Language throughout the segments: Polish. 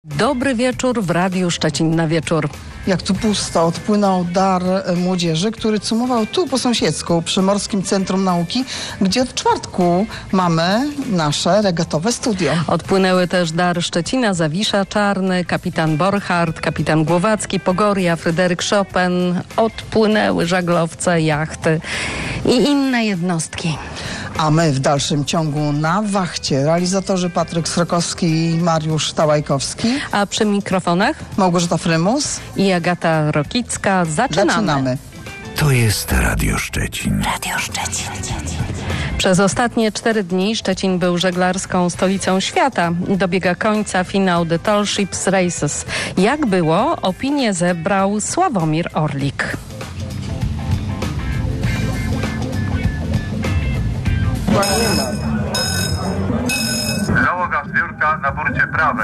Dobry wieczór w Radiu Szczecin na wieczór. Jak tu pusto, odpłynął dar młodzieży, który cumował tu po sąsiedzku przy Morskim Centrum Nauki, gdzie od czwartku mamy nasze regatowe studio. Odpłynęły też dar Szczecina, Zawisza Czarny, kapitan Borchardt, kapitan Głowacki, Pogoria, Fryderyk Chopin. Odpłynęły żaglowce, jachty i inne jednostki. A my w dalszym ciągu na wachcie. Realizatorzy Patryk Srokowski i Mariusz Tałajkowski. A przy mikrofonach Małgorzata Frymus i Agata Rokicka. Zaczynamy. To jest Radio Szczecin. Radio Szczecin. Przez ostatnie 4 dni Szczecin był żeglarską stolicą świata. Dobiega końca finał The Tall Ships Races. Jak było, opinię zebrał Sławomir Orlik. Załoga zbiórka na burcie prawej.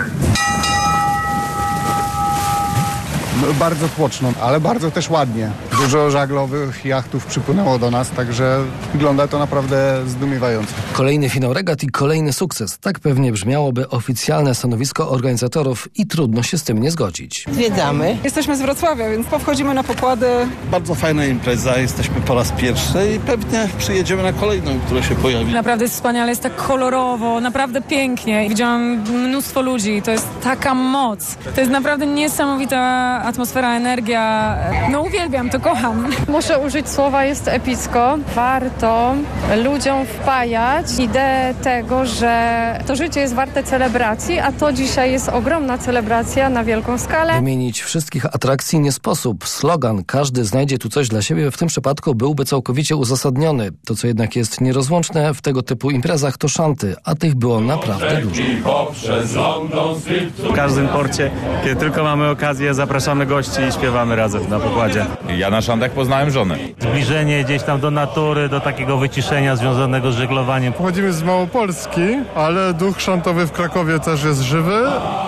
Bardzo tłoczno, ale bardzo też ładnie. Dużo żaglowych jachtów przypłynęło do nas, także wygląda to naprawdę zdumiewająco. Kolejny finał regat i kolejny sukces. Tak pewnie brzmiałoby oficjalne stanowisko organizatorów i trudno się z tym nie zgodzić. Zwiedzamy. Jesteśmy z Wrocławia, więc powchodzimy na pokłady. Bardzo fajna impreza, jesteśmy po raz pierwszy i pewnie przyjedziemy na kolejną, która się pojawi. Naprawdę jest wspaniale, jest tak kolorowo, naprawdę pięknie. Widziałam mnóstwo ludzi, to jest taka moc. To jest naprawdę niesamowita atmosfera, energia. No uwielbiam, to kocham. Muszę użyć słowa, jest epicko. Warto ludziom wpajać ideę tego, że to życie jest warte celebracji, a to dzisiaj jest ogromna celebracja na wielką skalę. Wymienić wszystkich atrakcji nie sposób. Slogan "każdy znajdzie tu coś dla siebie" w tym przypadku byłby całkowicie uzasadniony. To, co jednak jest nierozłączne w tego typu imprezach, to szanty, a tych było naprawdę dużo. W każdym porcie, kiedy tylko mamy okazję, zapraszamy gości i śpiewamy razem na pokładzie. Ja na szantach poznałem żonę. Zbliżenie gdzieś tam do natury, do takiego wyciszenia związanego z żeglowaniem. Pochodzimy z Małopolski, ale duch szantowy w Krakowie też jest żywy.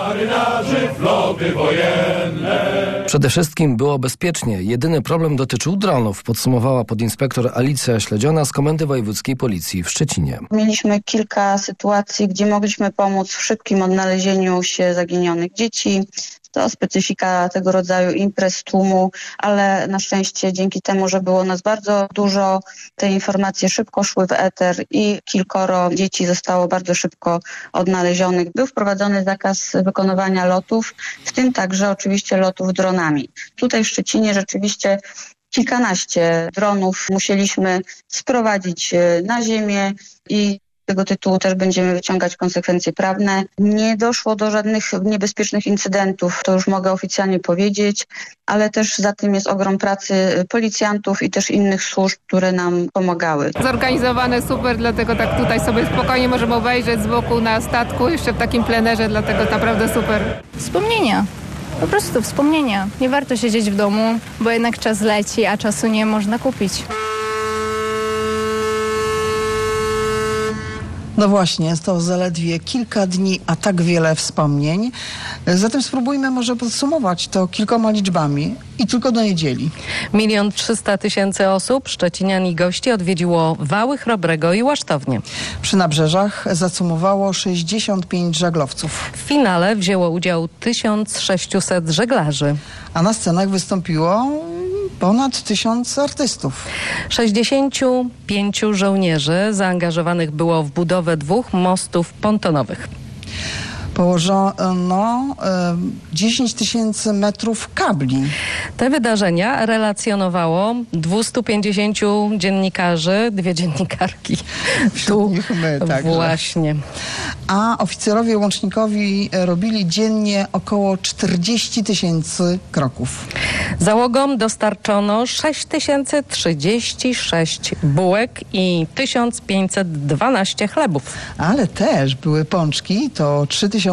Przede wszystkim było bezpiecznie. Jedyny problem dotyczył dronów, podsumowała podinspektor Alicja Śledziona z Komendy Wojewódzkiej Policji w Szczecinie. Mieliśmy kilka sytuacji, gdzie mogliśmy pomóc w szybkim odnalezieniu się zaginionych dzieci. To specyfika tego rodzaju imprez, tłumu, ale na szczęście dzięki temu, że było nas bardzo dużo, te informacje szybko szły w eter i kilkoro dzieci zostało bardzo szybko odnalezionych. Był wprowadzony zakaz wykonywania lotów, w tym także oczywiście lotów dronami. Tutaj w Szczecinie rzeczywiście kilkanaście dronów musieliśmy sprowadzić na ziemię i z tego tytułu też będziemy wyciągać konsekwencje prawne. Nie doszło do żadnych niebezpiecznych incydentów, to już mogę oficjalnie powiedzieć, ale też za tym jest ogrom pracy policjantów i też innych służb, które nam pomagały. Zorganizowane super, dlatego tak tutaj sobie spokojnie możemy obejrzeć z boku na statku, jeszcze w takim plenerze, dlatego naprawdę super. Wspomnienia. Po prostu wspomnienia. Nie warto siedzieć w domu, bo jednak czas leci, a czasu nie można kupić. No właśnie, jest to zaledwie kilka dni, a tak wiele wspomnień. Zatem spróbujmy może podsumować to kilkoma liczbami i tylko do niedzieli. 1 300 000 osób, szczecinian i gości odwiedziło Wały, Chrobrego i Łasztownię. Przy nabrzeżach zacumowało 65 żaglowców. W finale wzięło udział 1600 żeglarzy. A na scenach wystąpiło ponad 1000 artystów. 65 żołnierzy zaangażowanych było w budowę 2 mostów pontonowych. Położono 10 000 metrów kabli. Te wydarzenia relacjonowało 250 dziennikarzy, 2 dziennikarki. Wśród nich my także. Właśnie. A oficerowie łącznikowi robili dziennie około 40 000 kroków. Załogom dostarczono 6036 bułek i 1512 chlebów. Ale też były pączki, to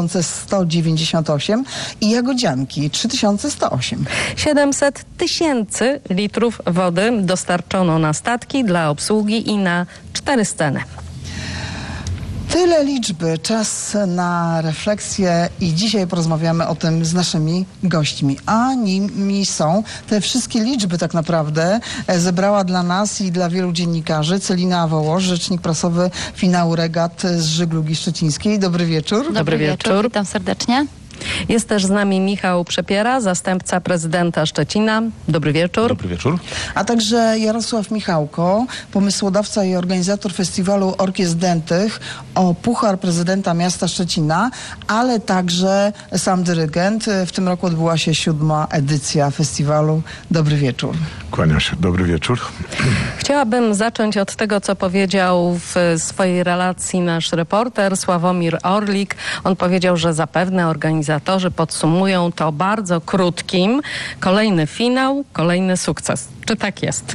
3198 i jagodzianki 3108. 700 000 litrów wody dostarczono na statki dla obsługi i na 4 sceny. Tyle liczby, czas na refleksję i dzisiaj porozmawiamy o tym z naszymi gośćmi. A nimi są te wszystkie liczby tak naprawdę zebrała dla nas i dla wielu dziennikarzy Celina Wołosz, rzecznik prasowy finału regat z żeglugi szczecińskiej. Dobry wieczór. Dobry wieczór, witam serdecznie. Jest też z nami Michał Przepiera, zastępca prezydenta Szczecina. Dobry wieczór. Dobry wieczór. A także Jarosław Michałko, pomysłodawca i organizator festiwalu Orkiestr Dętych o Puchar Prezydenta Miasta Szczecina, ale także sam dyrygent. W tym roku odbyła się 7. edycja festiwalu. Dobry wieczór. Kłaniam się. Dobry wieczór. Chciałabym zacząć od tego, co powiedział w swojej relacji nasz reporter Sławomir Orlik. On powiedział, że zapewne organizatorzy podsumują to bardzo krótkim. Kolejny finał, kolejny sukces. Czy tak jest?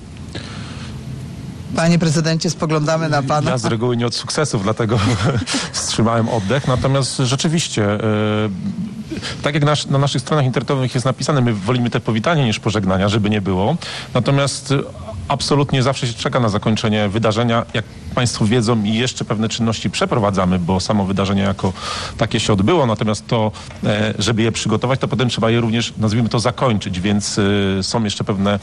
Panie prezydencie, spoglądamy na pana. Ja z reguły nie od sukcesów, dlatego wstrzymałem oddech. Natomiast rzeczywiście, tak jak na naszych stronach internetowych jest napisane, my wolimy te powitania niż pożegnania, żeby nie było. Natomiast absolutnie zawsze się czeka na zakończenie wydarzenia. Jak Państwo wiedzą, i jeszcze pewne czynności przeprowadzamy, bo samo wydarzenie jako takie się odbyło, natomiast to, żeby je przygotować, to potem trzeba je również, nazwijmy to, zakończyć, więc są jeszcze pewne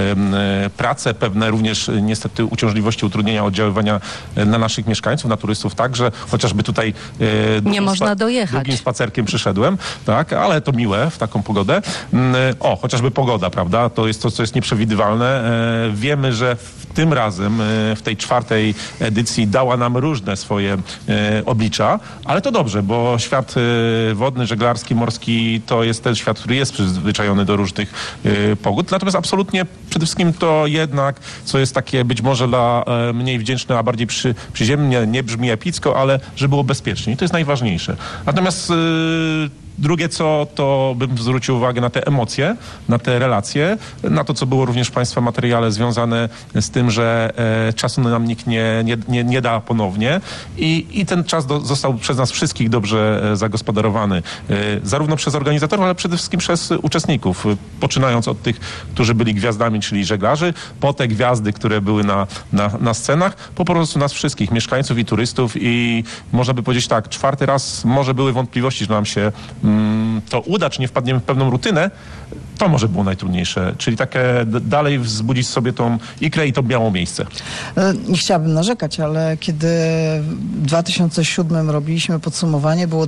prace, pewne również niestety uciążliwości, utrudnienia oddziaływania na naszych mieszkańców, na turystów także, chociażby tutaj nie można dojechać. Długim spacerkiem przyszedłem, tak, ale to miłe w taką pogodę. Chociażby pogoda, prawda, to jest to, co jest nieprzewidywalne. Wiemy, że tym razem w tej 4. edycji dała nam różne swoje oblicza, ale to dobrze, bo świat wodny, żeglarski, morski to jest ten świat, który jest przyzwyczajony do różnych pogód. Natomiast absolutnie przede wszystkim to jednak, co jest takie być może dla mniej wdzięczne, a bardziej przyziemnie, nie brzmi epicko, ale żeby było bezpiecznie. I to jest najważniejsze. Natomiast drugie co, to bym zwrócił uwagę na te emocje, na te relacje, na to, co było również w Państwa materiale związane z tym, że czasu nam nikt nie da ponownie i ten czas został przez nas wszystkich dobrze zagospodarowany. Zarówno przez organizatorów, ale przede wszystkim przez uczestników. Poczynając od tych, którzy byli gwiazdami, czyli żeglarzy, po te gwiazdy, które były na scenach, po prostu nas wszystkich, mieszkańców i turystów i można by powiedzieć tak, 4. raz może były wątpliwości, że nam się to uda, czy nie wpadniemy w pewną rutynę, to może było najtrudniejsze. Czyli takie dalej wzbudzić sobie tą ikrę i to miało miejsce. Nie chciałabym narzekać, ale kiedy w 2007 robiliśmy podsumowanie, było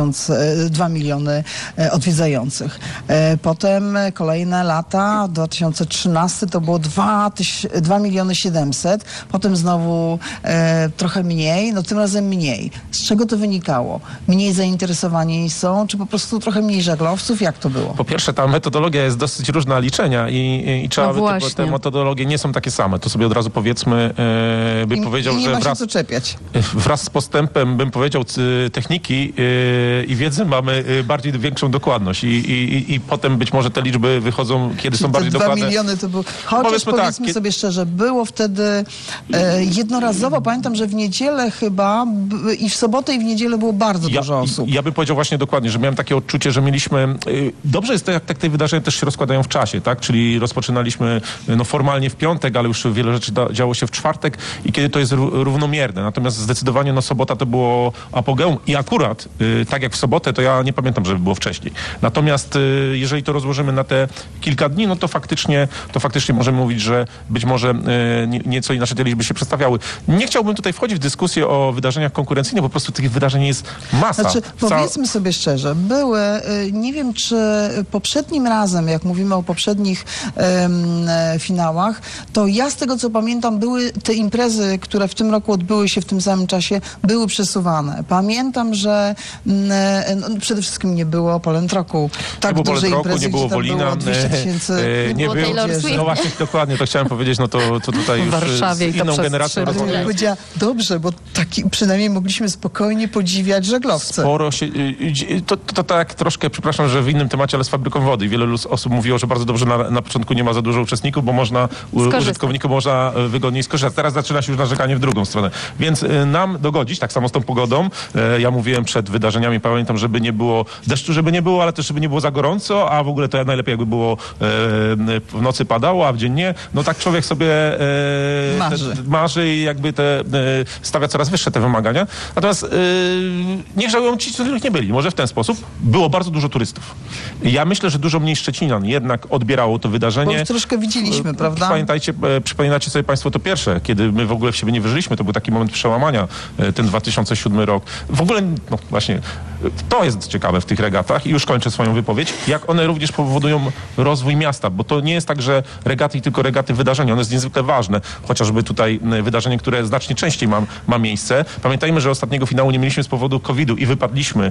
2 miliony odwiedzających. Potem kolejne lata, 2013 to było 2 miliony 700, potem znowu trochę mniej, no tym razem mniej. Z czego to wynikało? Mniej zainteresowani są, czy po prostu trochę mniej żaglowców? Jak to było? Po pierwsze, ta metodologia jest dosyć różna liczenia i trzeba te metodologie nie są takie same. To sobie od razu powiedzmy, bym powiedział, nie że ma się co czepiać. Wraz z postępem, bym powiedział, techniki i wiedzy mamy bardziej większą dokładność i potem być może te liczby wychodzą, kiedy są bardziej dokładne. 2 miliony to był, chociaż powiedzmy sobie szczerze, było wtedy jednorazowo, pamiętam, że w niedzielę chyba i w sobotę i w niedzielę było bardzo dużo osób. Ja bym powiedział właśnie dokładnie, że miałem takie odczucie, że mieliśmy, dobrze jest to, jak te wydarzenia też się rozkładają w czasie, tak? Czyli rozpoczynaliśmy formalnie w piątek, ale już wiele rzeczy działo się w czwartek i kiedy to jest równomierne. Natomiast zdecydowanie sobota to było apogeum i akurat, tak jak w sobotę, to ja nie pamiętam, żeby było wcześniej. Natomiast jeżeli to rozłożymy na te kilka dni, no to faktycznie możemy mówić, że być może nieco inaczej te liczby się przedstawiały. Nie chciałbym tutaj wchodzić w dyskusję o wydarzeniach konkurencyjnych, bo po prostu tych wydarzeń jest masa. Znaczy, powiedzmy sobie szczerze, były, nie wiem, czy poprzednim razem, jak mówimy o poprzednich finałach, to ja z tego, co pamiętam, były te imprezy, które w tym roku odbyły się w tym samym czasie, były przesuwane. Pamiętam, że przede wszystkim nie było Polentroku. Tak nie było dużej Polentroku, imprezy, nie było Wolina, 200 000 nie było Taylor Swift. No właśnie, dokładnie, to chciałem powiedzieć, no to tutaj już Warszawie z inną generacją rozmawiamy. Powiedziała, dobrze, bo przynajmniej mogliśmy spokojnie podziwiać żeglowce. Sporo się, to tak troszkę, przepraszam, że w innym temacie, ale z fabryką wody. Wiele osób mówiło, że bardzo dobrze na początku nie ma za dużo uczestników, bo użytkownikom można wygodniej skorzystać. Teraz zaczyna się już narzekanie w drugą stronę. Więc nam dogodzić, tak samo z tą pogodą. Ja mówiłem przed wydarzeniami, pamiętam, żeby nie było deszczu, żeby nie było, ale też żeby nie było za gorąco, a w ogóle to najlepiej jakby było w nocy padało, a w dzień nie. No tak człowiek sobie marzy i jakby stawia coraz wyższe te wymagania. Natomiast niech żałują ci, których nie byli. Może w ten sposób. Było bardzo dużo turystów. Ja myślę, że dużo mniej Szczecinan jednak odbierało to wydarzenie. Bo już troszkę widzieliśmy, prawda? Przypominacie sobie Państwo to pierwsze, kiedy my w ogóle w siebie nie wierzyliśmy. To był taki moment przełamania, ten 2007 rok. W ogóle, no właśnie, to jest ciekawe w tych regatach i już kończę swoją wypowiedź, jak one również powodują rozwój miasta, bo to nie jest tak, że regaty i tylko regaty wydarzenia, one jest niezwykle ważne, chociażby tutaj wydarzenie, które znacznie częściej ma miejsce. Pamiętajmy, że ostatniego finału nie mieliśmy z powodu COVID-u i wypadliśmy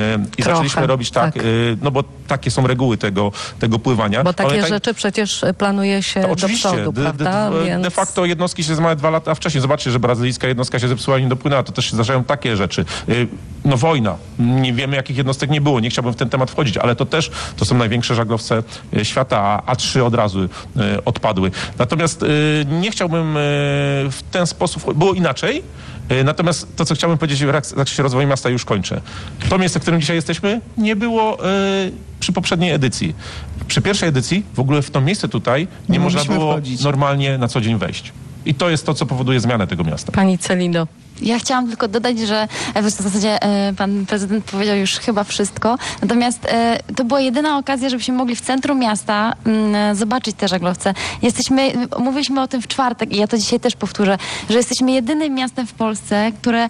i zaczęliśmy robić tak, no bo takie są reguły tego pływania. Bo takie rzeczy przecież planuje się do przodu, prawda? De facto jednostki się zmawiają 2 lata wcześniej. Zobaczcie, że brazylijska jednostka się zepsuła i nie dopłynęła. To też się zdarzają takie rzeczy. No wojna. Nie wiemy, jakich jednostek nie było. Nie chciałbym w ten temat wchodzić, ale to są największe żaglowce świata, a 3 od razu odpadły. Natomiast nie chciałbym w ten sposób... Było inaczej. Natomiast to, co chciałbym powiedzieć w zakresie rozwoju miasta, już kończę. To miejsce, w którym dzisiaj jesteśmy, nie było przy poprzedniej edycji. Przy pierwszej edycji w ogóle w to miejsce tutaj nie można było normalnie na co dzień wejść. I to jest to, co powoduje zmianę tego miasta. Pani Celindo. Ja chciałam tylko dodać, że w zasadzie pan prezydent powiedział już chyba wszystko. Natomiast to była jedyna okazja, żebyśmy mogli w centrum miasta zobaczyć te żaglowce. Mówiliśmy o tym w czwartek i ja to dzisiaj też powtórzę, że jesteśmy jedynym miastem w Polsce, które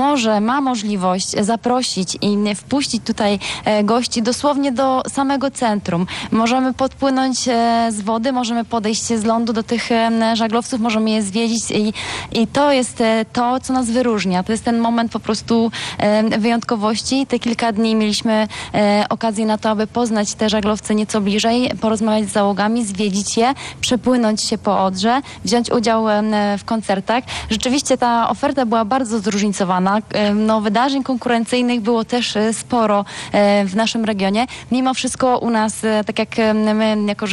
ma możliwość zaprosić i wpuścić tutaj gości dosłownie do samego centrum. Możemy podpłynąć z wody, możemy podejść z lądu do tych żaglowców, możemy je zwiedzić i to jest to, co nas wyróżnia. To jest ten moment po prostu wyjątkowości. Te kilka dni mieliśmy okazję na to, aby poznać te żaglowce nieco bliżej, porozmawiać z załogami, zwiedzić je, przepłynąć się po Odrze, wziąć udział w koncertach. Rzeczywiście ta oferta była bardzo zróżnicowana. Wydarzeń konkurencyjnych było też sporo w naszym regionie. Mimo wszystko u nas, tak jak my jako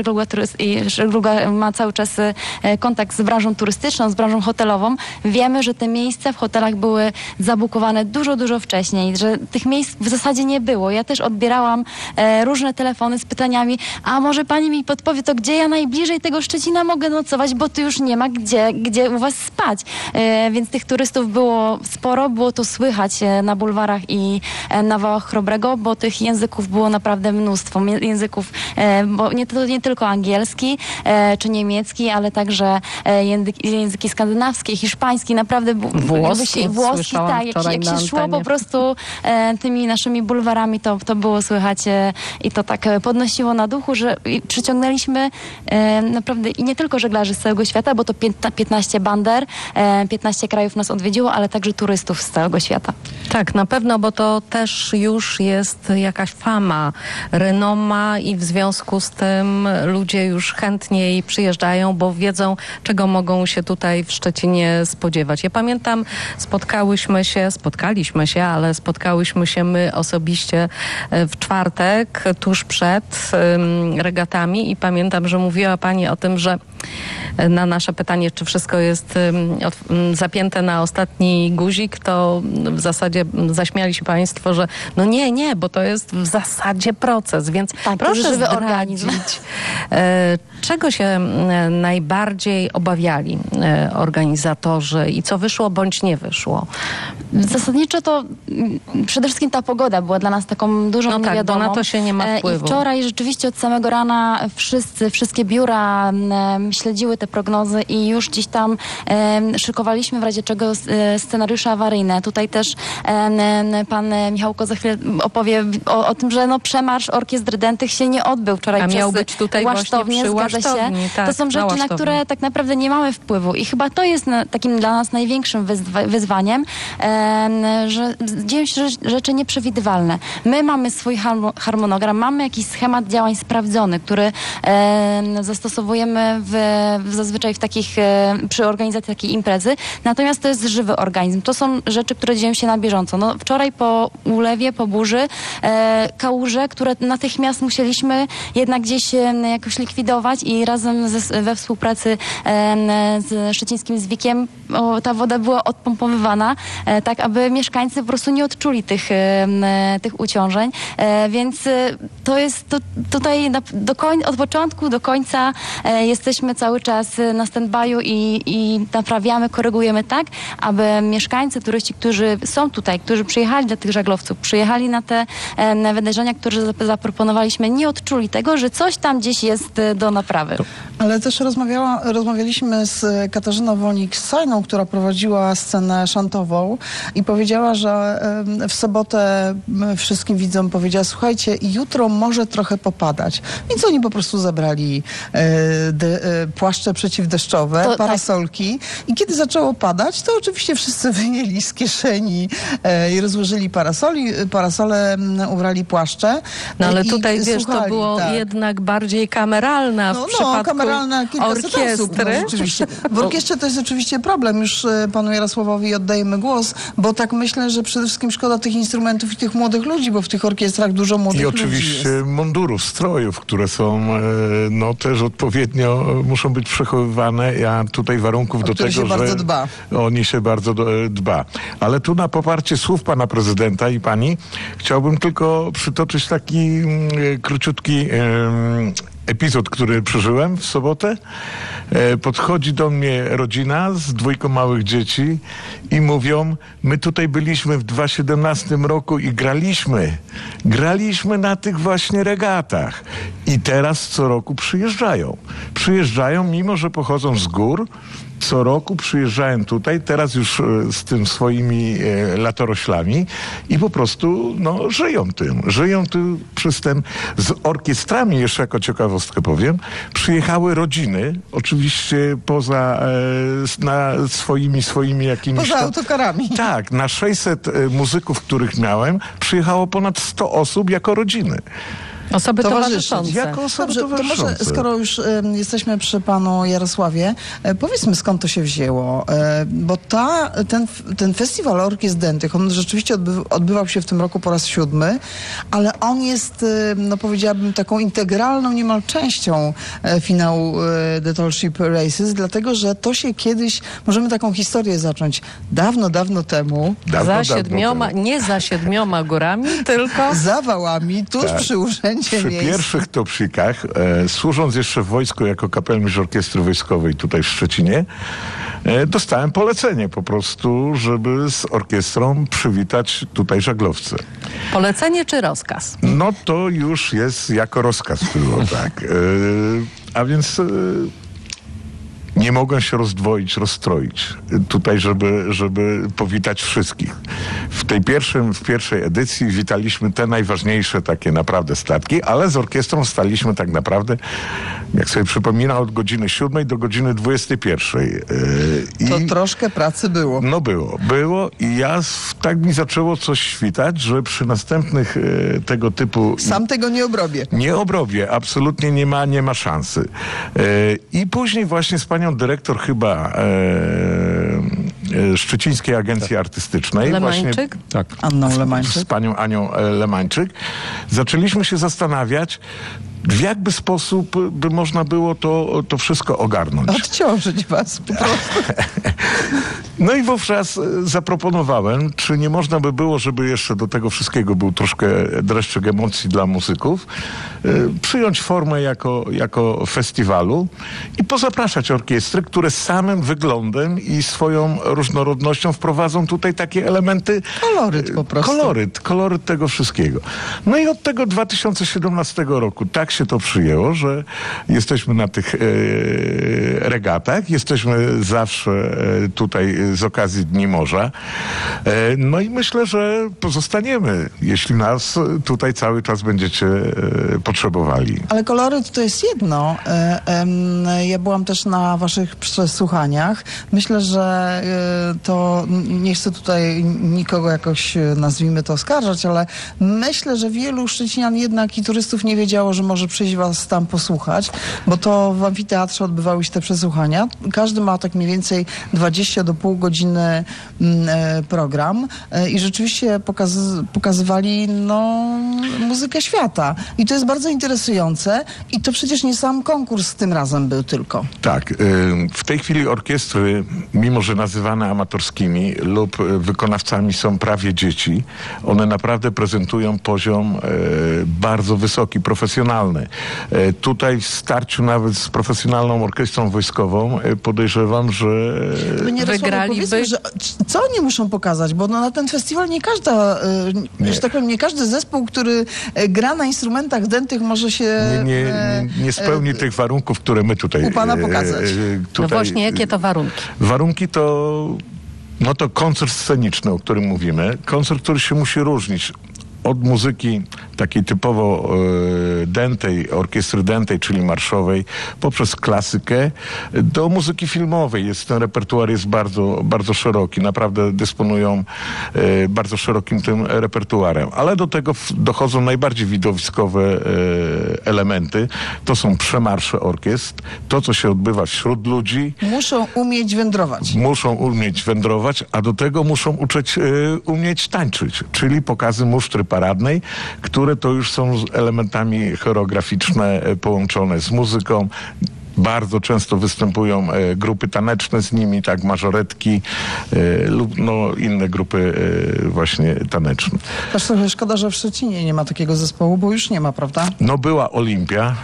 żegluga ma cały czas kontakt z branżą turystyczną, z branżą hotelową, wiemy, że te miejsca w hotelach były zabukowane dużo wcześniej, że tych miejsc w zasadzie nie było. Ja też odbierałam różne telefony z pytaniami, a może pani mi podpowie, to gdzie ja najbliżej tego Szczecina mogę nocować, bo tu już nie ma gdzie u was spać. Więc tych turystów było sporo, było to słychać na bulwarach i na wałach Chrobrego, bo tych języków było naprawdę mnóstwo. Języków, bo nie tylko angielski czy niemiecki, ale także języki skandynawskie, hiszpański, naprawdę włoski, tak, jak się szło po prostu tymi naszymi bulwarami, to było słychać i to tak podnosiło na duchu, że przyciągnęliśmy naprawdę i nie tylko żeglarzy z całego świata, bo to 15 bander, 15 krajów nas odwiedziło, ale także turystów z całego świata. Tak, na pewno, bo to też już jest jakaś fama, renoma i w związku z tym ludzie już chętniej przyjeżdżają, bo wiedzą, czego mogą się tutaj w Szczecinie spodziewać. Ja pamiętam, spotkaliśmy się, ale spotkałyśmy się my osobiście w czwartek, tuż przed regatami i pamiętam, że mówiła pani o tym, że na nasze pytanie, czy wszystko jest zapięte na ostatni guzik, to w zasadzie zaśmiali się państwo, że no nie, bo to jest w zasadzie proces, więc tak, proszę zdradzić, czego się najbardziej obawiali organizatorzy i co wyszło bądź nie wyszło? Zasadniczo to przede wszystkim ta pogoda była dla nas taką dużą niewiadomą. Bo na to się nie ma wpływu. I wczoraj rzeczywiście od samego rana wszystkie biura śledziły te prognozy i już gdzieś tam szykowaliśmy w razie czego scenariusze awaryjne. Tutaj też pan Michałko za chwilę opowie o tym, że przemarsz orkiestr Dętych się nie odbył wczoraj. A miał być tutaj właśnie przy Łasztowni. Tak, to są rzeczy, na które tak naprawdę nie mamy wpływu i chyba to jest takim dla nas największym wyzwaniem, że dzieją się rzeczy nieprzewidywalne. My mamy swój harmonogram, mamy jakiś schemat działań sprawdzony, który zastosowujemy zazwyczaj przy organizacji takiej imprezy. Natomiast to jest żywy organizm. To są rzeczy, które dzieją się na bieżąco. Wczoraj po ulewie, po burzy, kałuże, które natychmiast musieliśmy jednak gdzieś jakoś likwidować i razem we współpracy z szczecińskim ZWIK-iem ta woda była odpompowywana, tak aby mieszkańcy po prostu nie odczuli tych uciążeń. Więc to jest tutaj od początku do końca jesteśmy jesteśmy cały czas na stand-by'u i naprawiamy, korygujemy tak, aby mieszkańcy, turyści, którzy są tutaj, którzy przyjechali dla tych żaglowców, przyjechali na te wydarzenia, które zaproponowaliśmy, nie odczuli tego, że coś tam gdzieś jest do naprawy. Ale też rozmawialiśmy z Katarzyną Wolnik-Sajną, która prowadziła scenę szantową i powiedziała, że w sobotę wszystkim widzom powiedziała, słuchajcie, jutro może trochę popadać. Więc oni po prostu zabrali płaszcze przeciwdeszczowe, parasolki i kiedy zaczęło padać, to oczywiście wszyscy wyjęli z kieszeni i rozłożyli parasole, ubrali płaszcze. No ale tutaj, wiesz, to było jednak bardziej kameralna w przypadku kameralna orkiestry. Osób, rzeczywiście. W orkiestrze to jest oczywiście problem. Już panu Jarosławowi oddajemy głos, bo tak myślę, że przede wszystkim szkoda tych instrumentów i tych młodych ludzi, bo w tych orkiestrach dużo młodych ludzi jest. I oczywiście mundurów, strojów, które są też odpowiednio muszą być przechowywane. Ja tutaj warunków do tego, że oni się bardzo dba. Ale tu na poparcie słów pana prezydenta i pani chciałbym tylko przytoczyć taki króciutki epizod, który przeżyłem w sobotę. Podchodzi do mnie rodzina z 2 małych dzieci i mówią, my tutaj byliśmy w 2017 roku i graliśmy na tych właśnie regatach. I teraz co roku przyjeżdżają, mimo że pochodzą z gór, co roku przyjeżdżają tutaj, teraz już z tym swoimi latoroślami i po prostu żyją tym przystęp. Z orkiestrami, jeszcze jako ciekawostkę powiem, przyjechały rodziny, oczywiście poza swoimi jakimiś... Poza autokarami. Tak, na 600 muzyków, których miałem, przyjechało ponad 100 osób jako rodziny. Osoby towarzyszące. Dobrze, to może, skoro już jesteśmy przy panu Jarosławie, powiedzmy, skąd to się wzięło. Bo ten festiwal Orkiestr Dętych, on rzeczywiście odbywał się w tym roku po raz 7, ale on jest, powiedziałabym, taką integralną niemal częścią finału The Tall Ship Races, dlatego, że to się kiedyś, możemy taką historię zacząć, dawno temu. Nie za 7 górami, tylko za wałami, tuż przy urzędzie. Przy pierwszych topsikach, służąc jeszcze w wojsku jako kapelmistrz orkiestry wojskowej tutaj w Szczecinie, dostałem polecenie po prostu, żeby z orkiestrą przywitać tutaj żaglowce. Polecenie czy rozkaz? No to już jest jako rozkaz było, tak. A więc... nie mogłem się rozstroić tutaj, żeby powitać wszystkich. W pierwszej edycji witaliśmy te najważniejsze takie naprawdę statki, ale z orkiestrą staliśmy tak naprawdę, jak sobie przypominam, od godziny 7 do godziny 21. To troszkę pracy było. No było i tak mi zaczęło coś świtać, że przy następnych tego typu... Sam tego nie obrobię. Nie obrobię, absolutnie nie ma szansy. I później właśnie z panią dyrektor chyba Szczecińskiej Agencji Artystycznej. Lemańczyk? Tak. Anną Lemańczyk. Z panią Anią Lemańczyk. Zaczęliśmy się zastanawiać, w jakby sposób by można było to wszystko ogarnąć. Odciążyć was po prostu. No i wówczas zaproponowałem, czy nie można by było, żeby jeszcze do tego wszystkiego był troszkę dreszczyk emocji dla muzyków, przyjąć formę jako festiwalu i pozapraszać orkiestry, które samym wyglądem i swoją różnorodnością wprowadzą tutaj takie elementy... Koloryt po prostu. Koloryt tego wszystkiego. No i od tego 2017 roku tak się to przyjęło, że jesteśmy na tych regatach, jesteśmy zawsze tutaj z okazji Dni Morza. No i myślę, że pozostaniemy, jeśli nas tutaj cały czas będziecie potrzebowali. Ale koloryt to jest jedno. Ja byłam też na waszych przesłuchaniach. Myślę, że to nie chcę tutaj nikogo jakoś, nazwijmy to, oskarżać, ale myślę, że wielu Szczecinian jednak i turystów nie wiedziało, że może przyjść was tam posłuchać, bo to w amfiteatrze odbywały się te przesłuchania. Każdy ma tak mniej więcej 20 do pół półgodziny program i rzeczywiście pokazywali muzykę świata. I to jest bardzo interesujące i to przecież nie sam konkurs tym razem był tylko. Tak. W tej chwili orkiestry, mimo że nazywane amatorskimi lub wykonawcami są prawie dzieci, one naprawdę prezentują poziom bardzo wysoki, profesjonalny. Tutaj w starciu nawet z profesjonalną orkiestrą wojskową podejrzewam, że wygraliby. Co oni muszą pokazać? Bo na ten festiwal nie każdy zespół, który gra na instrumentach dętych może się... Nie spełni tych warunków, które my tutaj... U pana pokazać. No właśnie, jakie to warunki? Warunki to koncert sceniczny, o którym mówimy. Koncert, który się musi różnić od muzyki takiej typowo dętej, orkiestry dętej, czyli marszowej, poprzez klasykę do muzyki filmowej. Ten repertuar jest bardzo, bardzo szeroki. Naprawdę dysponują bardzo szerokim tym repertuarem. Ale do tego dochodzą najbardziej widowiskowe elementy. To są przemarsze orkiestr. To, co się odbywa wśród ludzi. Muszą umieć wędrować. A do tego muszą umieć tańczyć. Czyli pokazy musztry paradnej, które to już są elementami choreograficzne połączone z muzyką. Bardzo często występują grupy taneczne z nimi, tak, mażoretki lub inne grupy właśnie taneczne. Też trochę szkoda, że w Szczecinie nie ma takiego zespołu, bo już nie ma, prawda? Była Olimpia,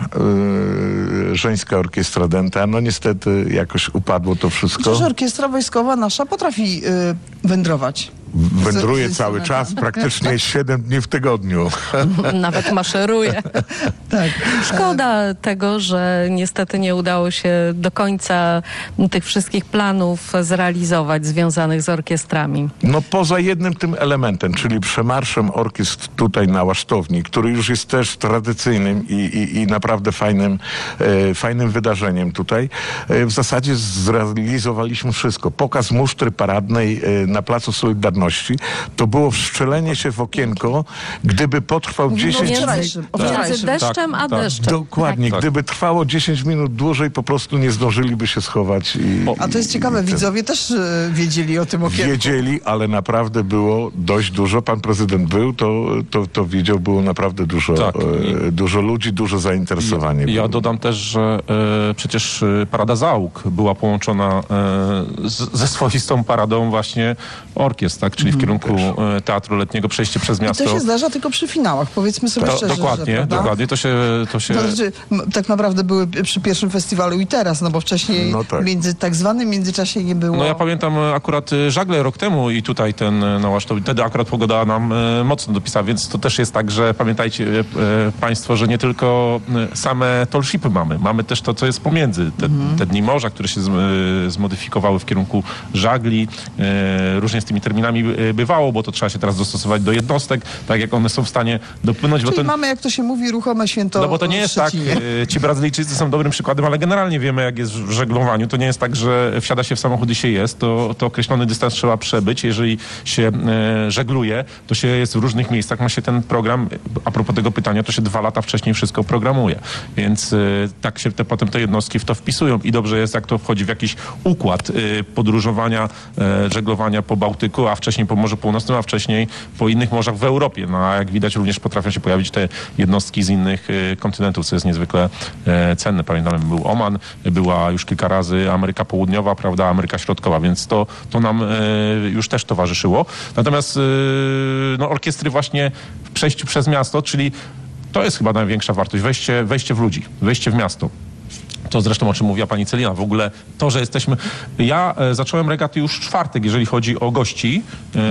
żeńska orkiestra dęta, niestety jakoś upadło to wszystko. Chociaż orkiestra wojskowa nasza potrafi wędrować. Wędruje cały czas, praktycznie 7 dni w tygodniu. Nawet maszeruje. Tak. Szkoda tego, że niestety nie udało się do końca tych wszystkich planów zrealizować związanych z orkiestrami. Poza jednym tym elementem, czyli przemarszem orkiestr tutaj na Łasztowni, który już jest też tradycyjnym i naprawdę fajnym wydarzeniem tutaj. W zasadzie zrealizowaliśmy wszystko. Pokaz musztry paradnej na Placu Solidarności. To było wstrzelenie się w okienko, gdyby potrwał 10 minut. Między deszczem a deszczem. Dokładnie. Tak. Gdyby trwało 10 minut dłużej, po prostu nie zdążyliby się schować. A to jest ciekawe, widzowie też wiedzieli o tym okienku. Wiedzieli, ale naprawdę było dość dużo. Pan prezydent był, to widział, było naprawdę dużo ludzi, dużo zainteresowania. Ja dodam też, że przecież Parada Załóg była połączona ze swoistą paradą właśnie orkiestr, tak? Czyli w kierunku Teatru Letniego, przejście przez miasto. I to się zdarza tylko przy finałach, powiedzmy sobie szczerze. Dokładnie. To się... To znaczy, tak naprawdę były przy pierwszym festiwalu i teraz, bo wcześniej między tak zwanym międzyczasie nie było. Ja pamiętam akurat żagle rok temu i tutaj na Łasztowie, wtedy akurat pogoda nam mocno dopisała, więc to też jest tak, że pamiętajcie państwo, że nie tylko same tallshipy mamy też to, co jest pomiędzy. Te dni morza, które się zmodyfikowały w kierunku żagli. Różnie z tymi terminami bywało, bo to trzeba się teraz dostosować do jednostek, tak jak one są w stanie dopłynąć. Czyli mamy, jak to się mówi, ruchome święto. Bo to nie jest tak, ci Brazylijczycy są dobrym przykładem, ale generalnie wiemy, jak jest w żeglowaniu. To nie jest tak, że wsiada się w samochód i się jest. To określony dystans trzeba przebyć. Jeżeli się żegluje, to się jest w różnych miejscach. Ma się ten program, a propos tego pytania, to się 2 lata wcześniej wszystko programuje. Więc tak się potem te jednostki w to wpisują i dobrze jest, jak to wchodzi w jakiś układ podróżowania, żeglowania po Bałtyku, a wcześniej po Morzu Północnym, a wcześniej po innych morzach w Europie. A jak widać, również potrafią się pojawić te jednostki z innych kontynentów, co jest niezwykle cenne. Pamiętam, był Oman, była już kilka razy Ameryka Południowa, prawda, Ameryka Środkowa, więc to nam już też towarzyszyło. Natomiast orkiestry właśnie w przejściu przez miasto, czyli to jest chyba największa wartość, wejście w ludzi, wejście w miasto. To zresztą, o czym mówiła pani Celina, w ogóle to, że jesteśmy... Ja zacząłem regaty już w czwartek, jeżeli chodzi o gości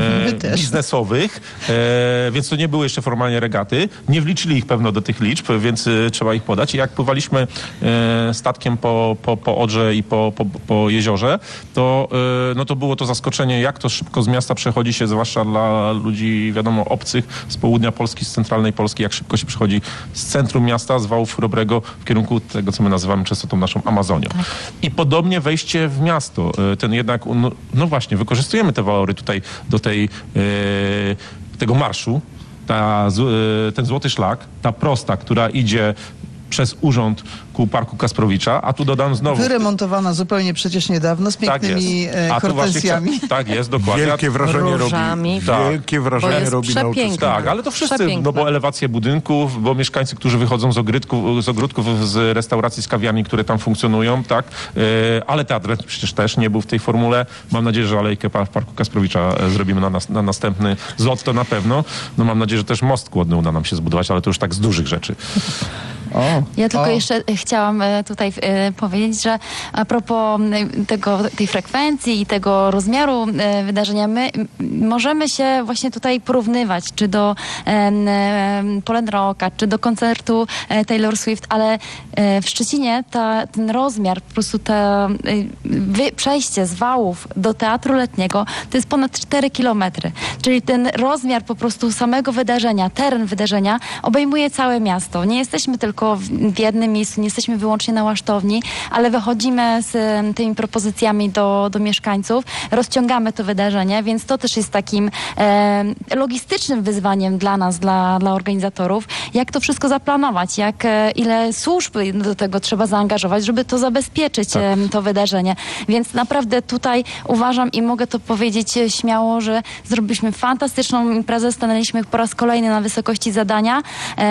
biznesowych, więc to nie były jeszcze formalnie regaty. Nie wliczyli ich pewno do tych liczb, więc trzeba ich podać. I jak pływaliśmy statkiem po Odrze i po jeziorze, to było to zaskoczenie, jak to szybko z miasta przechodzi się, zwłaszcza dla ludzi, wiadomo, obcych z południa Polski, z centralnej Polski, jak szybko się przechodzi z centrum miasta, z Wałów Chrobrego w kierunku tego, co my nazywamy często tą naszą Amazonią. Tak. I podobnie wejście w miasto. Ten jednak, właśnie, wykorzystujemy te walory tutaj do tego marszu. Ten złoty szlak, ta prosta, która idzie przez urząd ku Parku Kasprowicza, a tu dodam znowu... Wyremontowana zupełnie przecież niedawno z pięknymi hortensjami. Tak jest, dokładnie. Wielkie wrażenie Różami, robi. Wielkie wrażenie robi na uczestników. Tak, ale to wszyscy, no bo elewacje budynków, bo mieszkańcy, którzy wychodzą z ogródków, z restauracji, z kawiarni, które tam funkcjonują, tak, ale teatr przecież też nie był w tej formule. Mam nadzieję, że alejkę w Parku Kasprowicza zrobimy na następny zlot, to na pewno. No mam nadzieję, że też most kłodny uda nam się zbudować, ale to już tak z dużych rzeczy. Ja tylko jeszcze chciałam tutaj powiedzieć, że a propos tej frekwencji i tego rozmiaru wydarzenia, my możemy się właśnie tutaj porównywać, czy do Poland Rocka, czy do koncertu Taylor Swift, ale w Szczecinie ten rozmiar, po prostu przejście z Wałów do Teatru Letniego to jest ponad 4 kilometry. Czyli ten rozmiar po prostu samego wydarzenia, teren wydarzenia obejmuje całe miasto. Nie jesteśmy tylko w jednym miejscu, nie jesteśmy wyłącznie na Łasztowni, ale wychodzimy z tymi propozycjami do mieszkańców, rozciągamy to wydarzenie, więc to też jest takim logistycznym wyzwaniem dla nas, dla organizatorów, jak to wszystko zaplanować, ile służb do tego trzeba zaangażować, żeby to zabezpieczyć, to wydarzenie. Więc naprawdę tutaj uważam i mogę to powiedzieć śmiało, że zrobiliśmy fantastyczną imprezę, stanęliśmy po raz kolejny na wysokości zadania,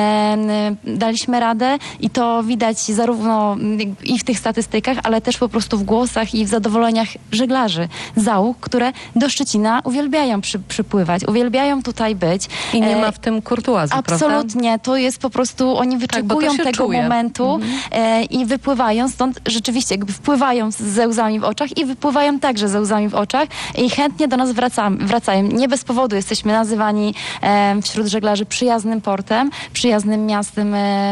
daliśmy radę i to widać zarówno i w tych statystykach, ale też po prostu w głosach i w zadowoleniach żeglarzy załóg, które do Szczecina uwielbiają przypływać, uwielbiają tutaj być. I nie ma w tym kurtuazji, absolutnie, prawda? To jest po prostu, oni wyczekują tego czuje. Momentu i wypływają stąd, rzeczywiście jakby wpływają ze łzami w oczach i wypływają także ze łzami w oczach i chętnie do nas wracają. Nie bez powodu jesteśmy nazywani wśród żeglarzy przyjaznym portem, przyjaznym miastem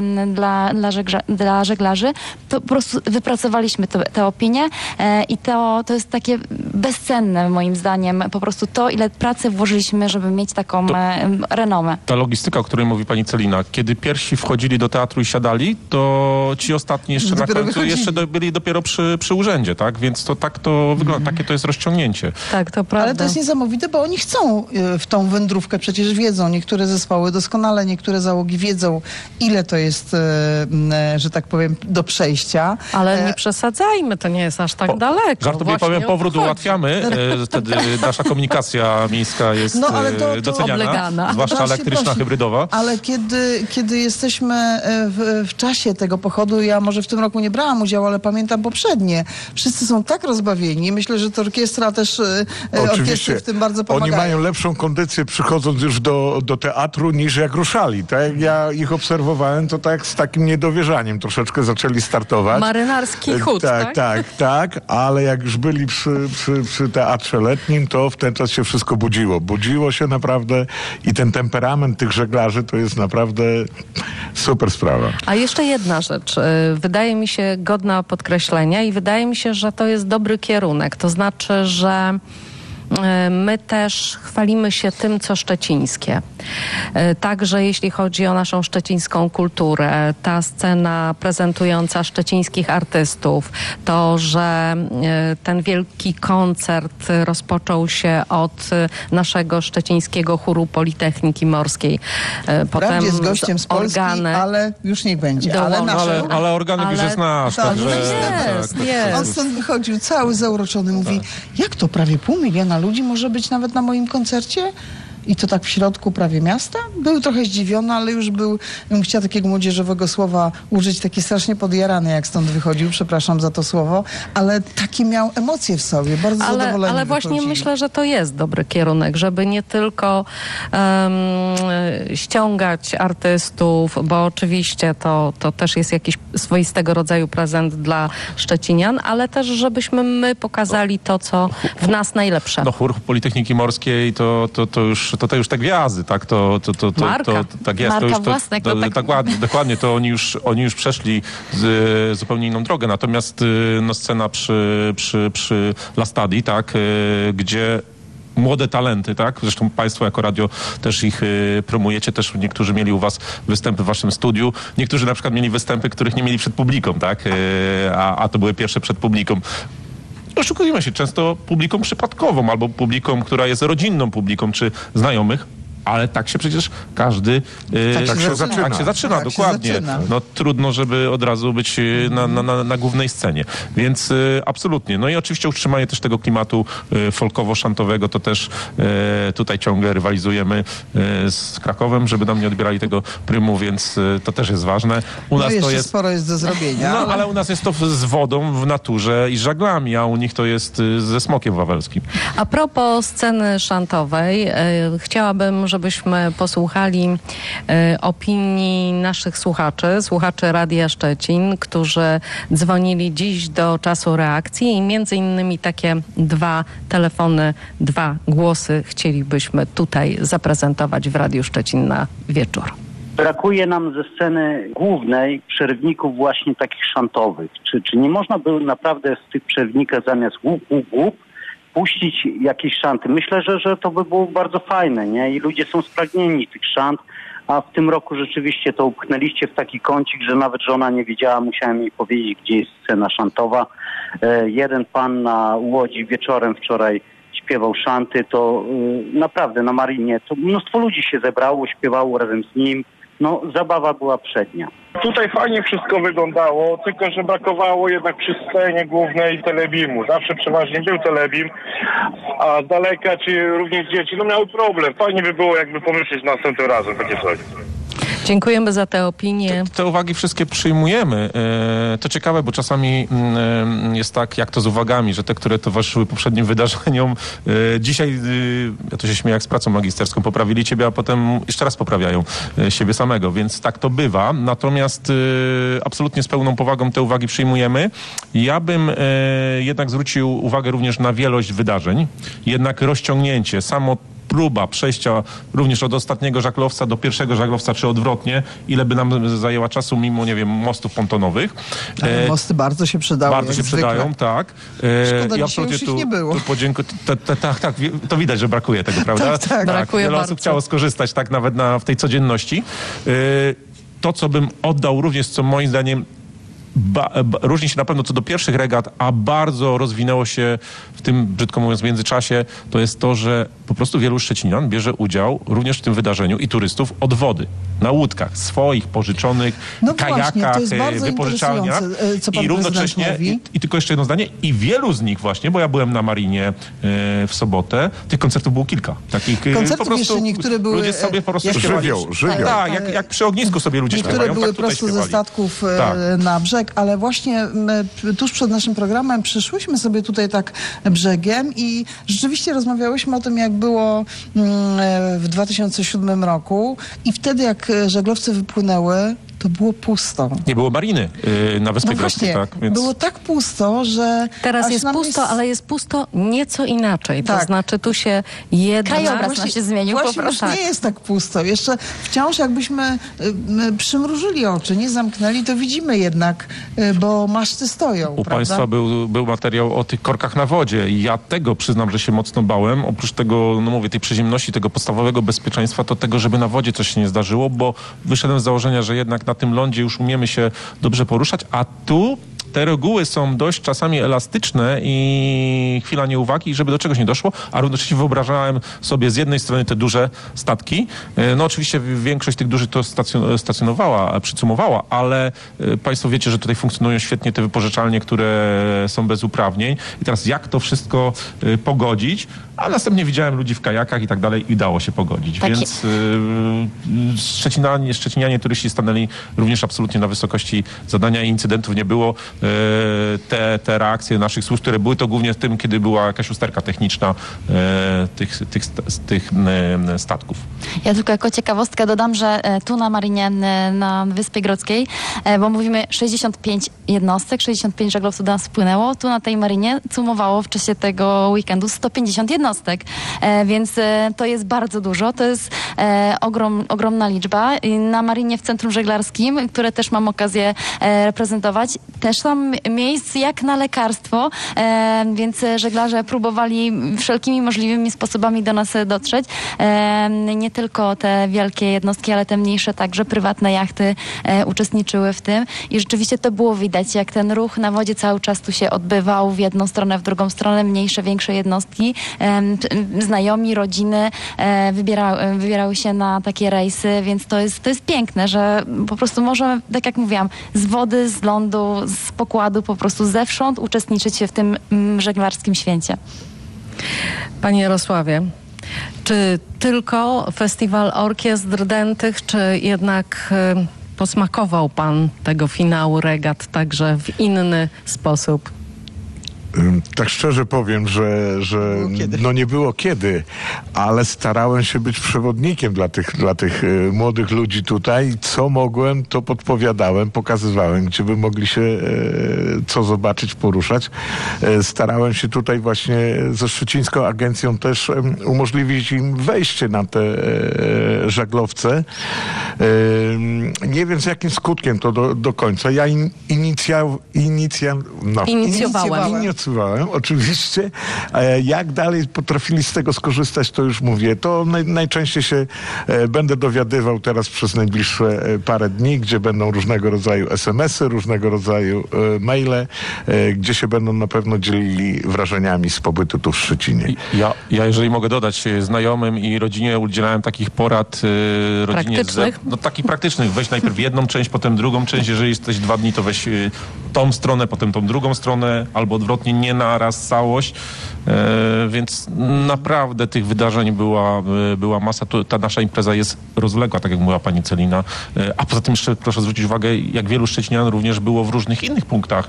dla żeglarzy. To po prostu wypracowaliśmy te opinie i to jest takie bezcenne moim zdaniem, po prostu to, ile pracy włożyliśmy, żeby mieć taką renomę. Ta logistyka, o której mówi pani Celina, kiedy pierwsi wchodzili do teatru i siadali, to ci ostatni jeszcze na końcu byli dopiero przy urzędzie, tak? Więc to tak to wygląda, takie to jest rozciągnięcie. Tak, to prawda. Ale to jest niesamowite, bo oni chcą w tą wędrówkę, przecież wiedzą, niektóre zespoły doskonale, niektóre załogi wiedzą, ile to jest, że tak powiem, do przejścia. Ale nie przesadzajmy, to nie jest aż tak daleko. Żartobliwie powiem, powrót ułatwiamy, wtedy nasza komunikacja miejska jest doceniana, oblegana. Zwłaszcza elektryczna, hybrydowa. Ale kiedy jesteśmy w czasie tego pochodu, ja może w tym roku nie brałam udziału, ale pamiętam poprzednie, wszyscy są tak rozbawieni. Myślę, że to orkiestra też, orkiestry w tym bardzo pomagają. Oni mają lepszą kondycję przychodząc już do teatru niż jak ruszali. Tak jak ja ich obserwowałem, to tak z takim niedowierzaniem troszeczkę zaczęli startować. Marynarski chód, tak, ale jak już byli przy Teatrze Letnim, to w ten czas się wszystko budziło. Budziło się naprawdę i ten temperament tych żeglarzy to jest naprawdę super sprawa. A jeszcze jedna rzecz, wydaje mi się godna podkreślenia i wydaje mi się, że to jest dobry kierunek. To znaczy, że my też chwalimy się tym, co szczecińskie. Także jeśli chodzi o naszą szczecińską kulturę, ta scena prezentująca szczecińskich artystów, to, że ten wielki koncert rozpoczął się od naszego szczecińskiego chóru Politechniki Morskiej. Potem z gościem z Polski, ale już niech będzie. Ale organek już jest nasz. Jest. On stąd wychodził cały zauroczony, mówi, jak to prawie 500 000 ludzi może być nawet na moim koncercie? I to tak w środku prawie miasta? Był trochę zdziwiony, ale już bym chciała takiego młodzieżowego słowa użyć, taki strasznie podjarany, jak stąd wychodził, przepraszam za to słowo, ale takie miał emocje w sobie, bardzo zadowolony. Ale właśnie myślę, że to jest dobry kierunek, żeby nie tylko ściągać artystów, bo oczywiście to też jest jakiś swoistego rodzaju prezent dla szczecinian, ale też żebyśmy my pokazali to, co w nas najlepsze. No chór Politechniki Morskiej to już te gwiazdy, tak? Tak jest. Marka własna, dokładnie, to oni już przeszli zupełnie inną drogę. Natomiast scena przy La Stadi, tak? Gdzie młode talenty, tak? Zresztą państwo jako radio też ich promujecie, też niektórzy mieli u was występy w waszym studiu, niektórzy na przykład mieli występy, których nie mieli przed publiką, tak? A to były pierwsze przed publiką. Oszukujemy się często publiką przypadkową albo publiką, która jest rodzinną publiką czy znajomych. ale tak się przecież każdy tak się zaczyna, dokładnie. No trudno, żeby od razu być na głównej scenie. Więc absolutnie. No i oczywiście utrzymanie też tego klimatu folkowo-szantowego, to też tutaj ciągle rywalizujemy z Krakowem, żeby nam nie odbierali tego prymu, więc to też jest ważne. U nas jeszcze to jest sporo jest do zrobienia. No, ale u nas jest to z wodą w naturze i żaglami, a u nich to jest ze smokiem wawelskim. A propos sceny szantowej, chciałabym, żebyśmy posłuchali opinii naszych słuchaczy Radia Szczecin, którzy dzwonili dziś do czasu reakcji i między innymi takie 2 telefony, 2 głosy chcielibyśmy tutaj zaprezentować w Radiu Szczecin na wieczór. Brakuje nam ze sceny głównej przerywników właśnie takich szantowych. Czy nie można by naprawdę z tych przerywników zamiast łup puścić jakieś szanty? Myślę, że to by było bardzo fajne, nie? I ludzie są spragnieni tych szant, a w tym roku rzeczywiście to upchnęliście w taki kącik, że nawet żona nie wiedziała, musiałem jej powiedzieć, gdzie jest scena szantowa. Jeden pan na Łodzi wieczorem wczoraj śpiewał szanty, to naprawdę na Marinie to mnóstwo ludzi się zebrało, śpiewało razem z nim. No, zabawa była przednia. Tutaj fajnie wszystko wyglądało, tylko że brakowało jednak przy scenie głównej telebimu. Zawsze przeważnie był telebim, a z daleka czy również dzieci miały problem. Fajnie by było, jakby pomyśleć następnym razem takie coś. Dziękujemy za te opinie. Te uwagi wszystkie przyjmujemy. To ciekawe, bo czasami jest tak, jak to z uwagami, że te, które towarzyszyły poprzednim wydarzeniom, dzisiaj, ja to się śmieję jak z pracą magisterską, poprawili ciebie, a potem jeszcze raz poprawiają siebie samego, więc tak to bywa. Natomiast absolutnie z pełną powagą te uwagi przyjmujemy. Ja bym jednak zwrócił uwagę również na wielość wydarzeń, jednak rozciągnięcie, samo próba przejścia również od ostatniego żaglowca do pierwszego żaglowca, czy odwrotnie, ile by nam zajęła czasu mimo, nie wiem, mostów pontonowych. Ale mosty bardzo się przydały. Bardzo się przydają, tak. Szkoda, dzisiaj już ich nie było. Tak, to widać, że brakuje tego, prawda? Tak. Brakuje wiele bardzo. osób chciało skorzystać tak nawet w tej codzienności. To, co bym oddał również, co moim zdaniem różni się na pewno co do pierwszych regat, a bardzo rozwinęło się w tym, brzydko mówiąc, międzyczasie, to jest to, że po prostu wielu Szczecinian bierze udział również w tym wydarzeniu i turystów od wody, na łódkach swoich, pożyczonych, kajakach, wypożyczalniach i równocześnie, i tylko jeszcze jedno zdanie, i wielu z nich właśnie, bo ja byłem na Marinie w sobotę, tych koncertów było kilka. Takich koncertów po prostu jeszcze niektóre były... Ludzie sobie po prostu śpiewali. Żywioł. Tak, jak przy ognisku sobie ludzie niektóre śpiewają. Niektóre były tak prosto ze statków na brzeg, ale właśnie tuż przed naszym programem przyszłyśmy sobie tutaj tak brzegiem i rzeczywiście rozmawiałyśmy o tym, jak było w 2007 roku i wtedy, jak żaglowce wypłynęły, to było pusto. Nie było mariny na Wyspie Grodzkiej, tak? Więc... Było tak pusto, że... Teraz jest pusto, ale jest pusto nieco inaczej. Tak. To znaczy tu się krajobraz nam się zmienił po prostu. Nie jest tak pusto. Jeszcze wciąż jakbyśmy przymrużyli oczy, nie zamknęli, to widzimy jednak, bo maszty stoją. U Państwa był materiał o tych korkach na wodzie i ja tego przyznam, że się mocno bałem. Oprócz tego, no mówię, tej przyziemności, tego podstawowego bezpieczeństwa, to tego, żeby na wodzie coś się nie zdarzyło, bo wyszedłem z założenia, że jednak na tym lądzie już umiemy się dobrze poruszać, a tu te reguły są dość czasami elastyczne i chwila nieuwagi, żeby do czegoś nie doszło, a równocześnie wyobrażałem sobie z jednej strony te duże statki. No oczywiście większość tych dużych to stacjonowała, przycumowała, ale Państwo wiecie, że tutaj funkcjonują świetnie te wypożyczalnie, które są bez uprawnień. I teraz jak to wszystko pogodzić? A następnie widziałem ludzi w kajakach i tak dalej i dało się pogodzić. Więc szczecinianie, turyści stanęli również absolutnie na wysokości zadania i incydentów nie było. Te reakcje naszych służb, które były, to głównie w tym, kiedy była jakaś usterka techniczna tych statków. Ja tylko jako ciekawostkę dodam, że tu na Marinie, na Wyspie Grodzkiej, bo mówimy 65 jednostek, 65 żaglowców do nas wpłynęło. Tu na tej Marinie cumowało w czasie tego weekendu 150 jednostek, więc to jest bardzo dużo. To jest ogromna liczba. Na Marinie w Centrum Żeglarskim, które też mam okazję reprezentować, też tam mam miejsc jak na lekarstwo, więc żeglarze próbowali wszelkimi możliwymi sposobami do nas dotrzeć. Nie tylko te wielkie jednostki, ale te mniejsze także, prywatne jachty uczestniczyły w tym i rzeczywiście to było widać, jak ten ruch na wodzie cały czas tu się odbywał w jedną stronę, w drugą stronę, mniejsze, większe jednostki. Znajomi, rodziny wybierały się na takie rejsy, więc to jest piękne, że po prostu możemy, tak jak mówiłam, z wody, z lądu, z pokładu, po prostu zewsząd uczestniczyć w tym żeglarskim święcie. Panie Jarosławie, czy tylko festiwal orkiestr dętych, czy jednak posmakował pan tego finału regat także w inny sposób? Tak szczerze powiem, że no nie było kiedy, ale starałem się być przewodnikiem dla tych młodych ludzi tutaj. Co mogłem, to podpowiadałem, pokazywałem, gdzie by mogli się co zobaczyć, poruszać. Starałem się tutaj właśnie ze Szczecińską Agencją też umożliwić im wejście na te żaglowce. Nie wiem z jakim skutkiem to do końca. Ja inicjowałem, oczywiście. Jak dalej potrafili z tego skorzystać, to już mówię. To najczęściej się będę dowiadywał teraz przez najbliższe parę dni, gdzie będą różnego rodzaju SMS-y, różnego rodzaju maile, gdzie się będą na pewno dzielili wrażeniami z pobytu tu w Szczecinie. Ja jeżeli mogę dodać, znajomym i rodzinie udzielałem takich porad rodzinie praktycznych? Takich praktycznych. Weź najpierw jedną część, potem drugą część. Jeżeli jesteś 2 dni, to weź tą stronę, potem tą drugą stronę, albo odwrotnie, nie naraz całość. Więc naprawdę tych wydarzeń była masa. Ta nasza impreza jest rozległa, tak jak mówiła pani Celina. A poza tym jeszcze proszę zwrócić uwagę, jak wielu szczecinian również było w różnych innych punktach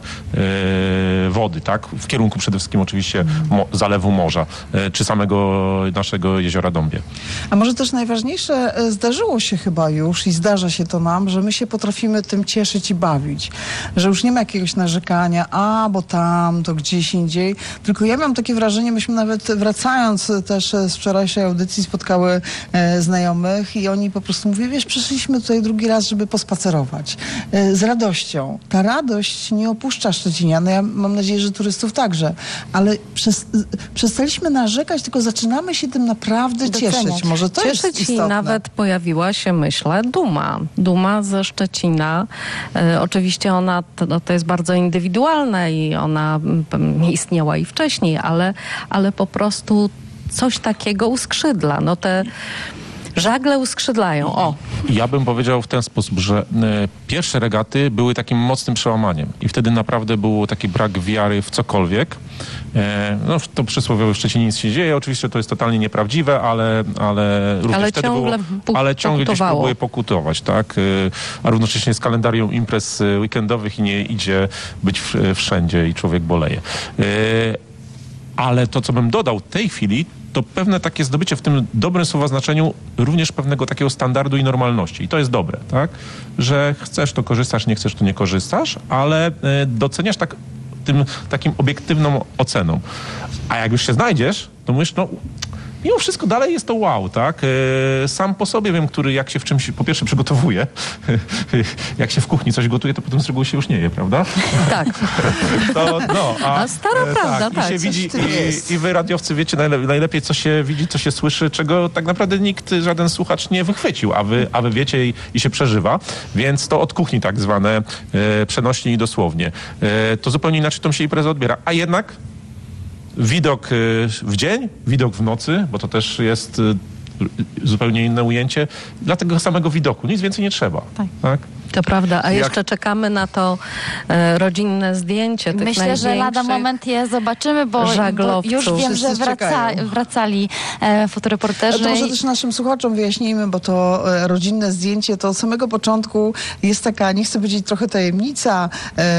wody, tak? W kierunku przede wszystkim oczywiście zalewu morza, czy samego naszego jeziora Dąbie. A może też najważniejsze, zdarzyło się chyba już i zdarza się to nam, że my się potrafimy tym cieszyć i bawić. Że już nie ma jakiegoś narzekania, bo tam, to gdzieś indziej. Tylko ja mam takie wrażenie, myśmy nawet wracając też z wczorajszej audycji spotkały znajomych i oni po prostu mówią, wiesz, przyszliśmy tutaj drugi raz, żeby pospacerować. Z radością. Ta radość nie opuszcza szczecinian. No ja mam nadzieję, że turystów także. Ale przestaliśmy narzekać, tylko zaczynamy się tym naprawdę cieszyć. Może to jest istotne. I nawet pojawiła się, myślę, duma ze Szczecina. Oczywiście ona to jest bardzo indywidualne i ona istniała i wcześniej, ale po prostu coś takiego uskrzydla. No te żagle uskrzydlają. Ja bym powiedział w ten sposób, że pierwsze regaty były takim mocnym przełamaniem i wtedy naprawdę był taki brak wiary w cokolwiek. To przysłowiowe w Szczecinie nic się dzieje. Oczywiście to jest totalnie nieprawdziwe, ale również wtedy ciągle gdzieś próbuje pokutować, tak? A równocześnie z kalendarium imprez weekendowych i nie idzie być wszędzie i człowiek boleje. Ale to, co bym dodał w tej chwili, to pewne takie zdobycie w tym dobrym słowa znaczeniu również pewnego takiego standardu i normalności. I to jest dobre, tak? Że chcesz, to korzystasz, nie chcesz, to nie korzystasz, ale doceniasz tym takim obiektywną oceną. A jak już się znajdziesz, to mówisz, mimo wszystko dalej jest to wow, tak? Sam po sobie wiem, który jak się w czymś po pierwsze przygotowuje, jak się w kuchni coś gotuje, to potem z reguły się już nie je, prawda? Tak. A stara prawda, tak. I się widzi, i wy radiowcy wiecie najlepiej, co się widzi, co się słyszy, czego tak naprawdę nikt, żaden słuchacz nie wychwycił, a wy wiecie i się przeżywa, więc to od kuchni tak zwane, przenośnie i dosłownie. To zupełnie inaczej tą się impreza odbiera, a jednak widok w dzień, widok w nocy, bo to też jest zupełnie inne ujęcie. Dla tego samego widoku. Nic więcej nie trzeba. Tak? To prawda. A jeszcze czekamy na to rodzinne zdjęcie tych Myślę, że lada moment je zobaczymy, bo już wiem, że wracali fotoreporterzy. To może też naszym słuchaczom wyjaśnijmy, bo to rodzinne zdjęcie to od samego początku jest taka, nie chcę powiedzieć trochę tajemnica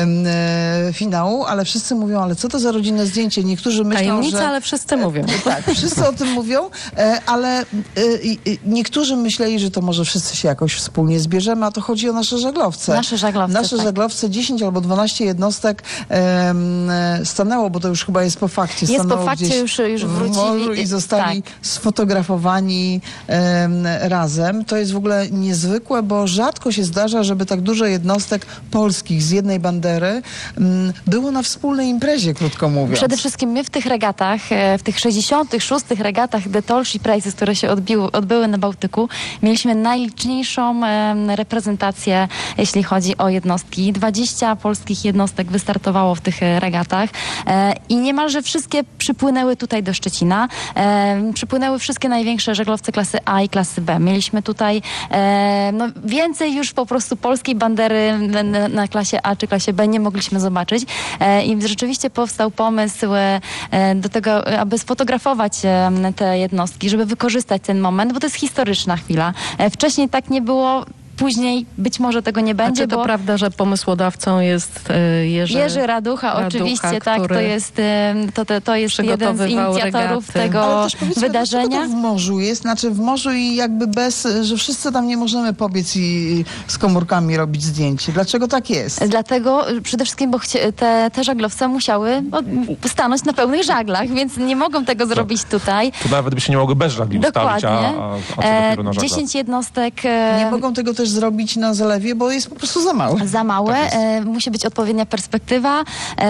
finału, ale wszyscy mówią, ale co to za rodzinne zdjęcie? Niektórzy myślą, tajemnica, ale wszyscy mówią. Tak, wszyscy o tym mówią, ale niektórzy myśleli, że to może wszyscy się jakoś wspólnie zbierzemy, a to chodzi o nasze żaglowce. Nasze żaglowce 10 albo 12 jednostek stanęło, bo to już chyba jest po fakcie. Jest po fakcie, już wrócili. W morzu i zostali sfotografowani razem. To jest w ogóle niezwykłe, bo rzadko się zdarza, żeby tak dużo jednostek polskich z jednej bandery było na wspólnej imprezie, krótko mówiąc. Przede wszystkim my w tych regatach, w tych 66 regatach The Tall Ship Races, które się odbyły na Bałtyku, mieliśmy najliczniejszą reprezentację, jeśli chodzi o jednostki. 20 polskich jednostek wystartowało w tych regatach i niemalże wszystkie przypłynęły tutaj do Szczecina. Przypłynęły wszystkie największe żaglowce klasy A i klasy B. Mieliśmy tutaj więcej już po prostu polskiej bandery na klasie A czy klasie B nie mogliśmy zobaczyć. I rzeczywiście powstał pomysł do tego, aby sfotografować te jednostki, żeby wykorzystać ten moment, bo to jest historyczna chwila. Wcześniej tak nie było. Później być może tego nie będzie. A czy to prawda, że pomysłodawcą jest Jerzy Raducha, oczywiście, tak. To jest jeden z inicjatorów tego wydarzenia. To w morzu jest, w morzu i jakby że wszyscy tam nie możemy pobiec i z komórkami robić zdjęcie. Dlaczego tak jest? Dlatego przede wszystkim, bo te żaglowce musiały stanąć na pełnych żaglach, więc nie mogą tego zrobić tutaj. Tu nawet by się nie mogły bez żagli ustawić, a co dopiero na żaglach. 10 jednostek. Nie mogą tego też zrobić na zalewie, bo jest po prostu za małe. Za małe. Tak musi być odpowiednia perspektywa.